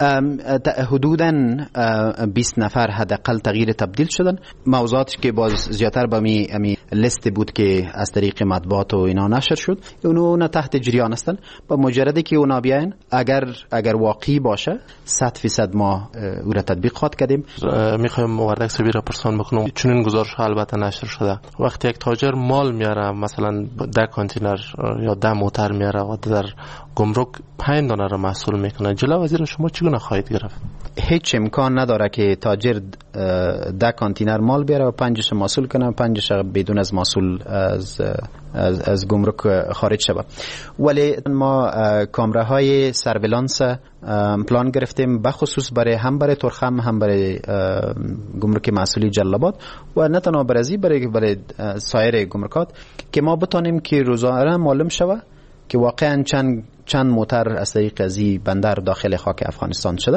حدوداً 20 نفر حداقل تغییر تبدیل شدن. موضوعاتی که باز زیادتر به امی لیست بود که از طریق مطبوعات و اینا نشر شد، اونا تحت جریان هستن. با مجردی که اونا بیاین اگر واقعی باشه 100% ما او را تطبیق خواهد کردیم. میخوایم مورد سبی را پرسان بکنم، چون این گزارش البته نشر شده، وقتی یک تاجر مال میاره مثلا 10 کانتینر یا 10 موتر میاره و در گمرک 5 دانه را محصول میکنه، جلو وزیر شما چگونه خواهید گرفت؟ هیچ امکان نداره که تاجر 10 کانتینر مال بیاره و 5ش محصول کنه، 5ش بدون از محصول از گمرک خارج شود. ولی ما کامراهای سرویلانس پلان گرفتیم بخصوص برای ترخم هم برای گمرک محصولی جلال‌آباد و نه تنها برای سایر گمرکات که ما بتونیم که روزانه معلوم شود که واقعا چند موتر از طریق از بندر داخل خاک افغانستان شده.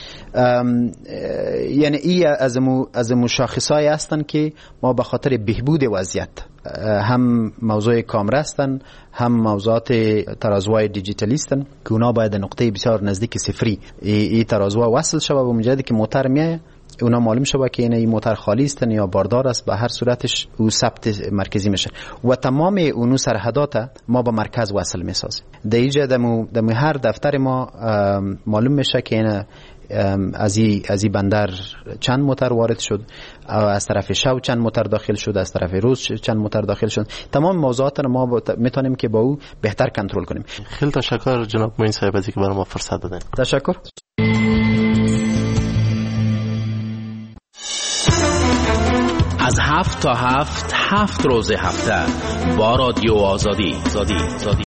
یعنی این از مشاخصای هستن که ما به خاطر بهبود وضعیت هم موضوع کامره هستن، هم موضوعات ترازوهای دیجیتالی هستن که اونا باید نقطه بسیار نزدیک صفری این ترازوها وصل شود و مجردی که موتر میایه اونا معلوم شود که این موتر خالی است یا باردار است، به هر صورتش او ثبت مرکزی میشه و تمام اونو سرحدات ما با مرکز وصل میسازیم. در اینجا دمو هر دفتر ما معلوم میشه که این از بندر چند موتر وارد شد، از طرف شب چند موتر داخل شد، از طرف روز چند موتر داخل شد. تمام موضوعات رو ما میتونیم که با او بهتر کنترل کنیم. خیلی تشکر جناب معین صاحب از اینکه برای ما فرصت دادین. تشکر. از 7 تا 7 روز هفته با رادیو آزادی.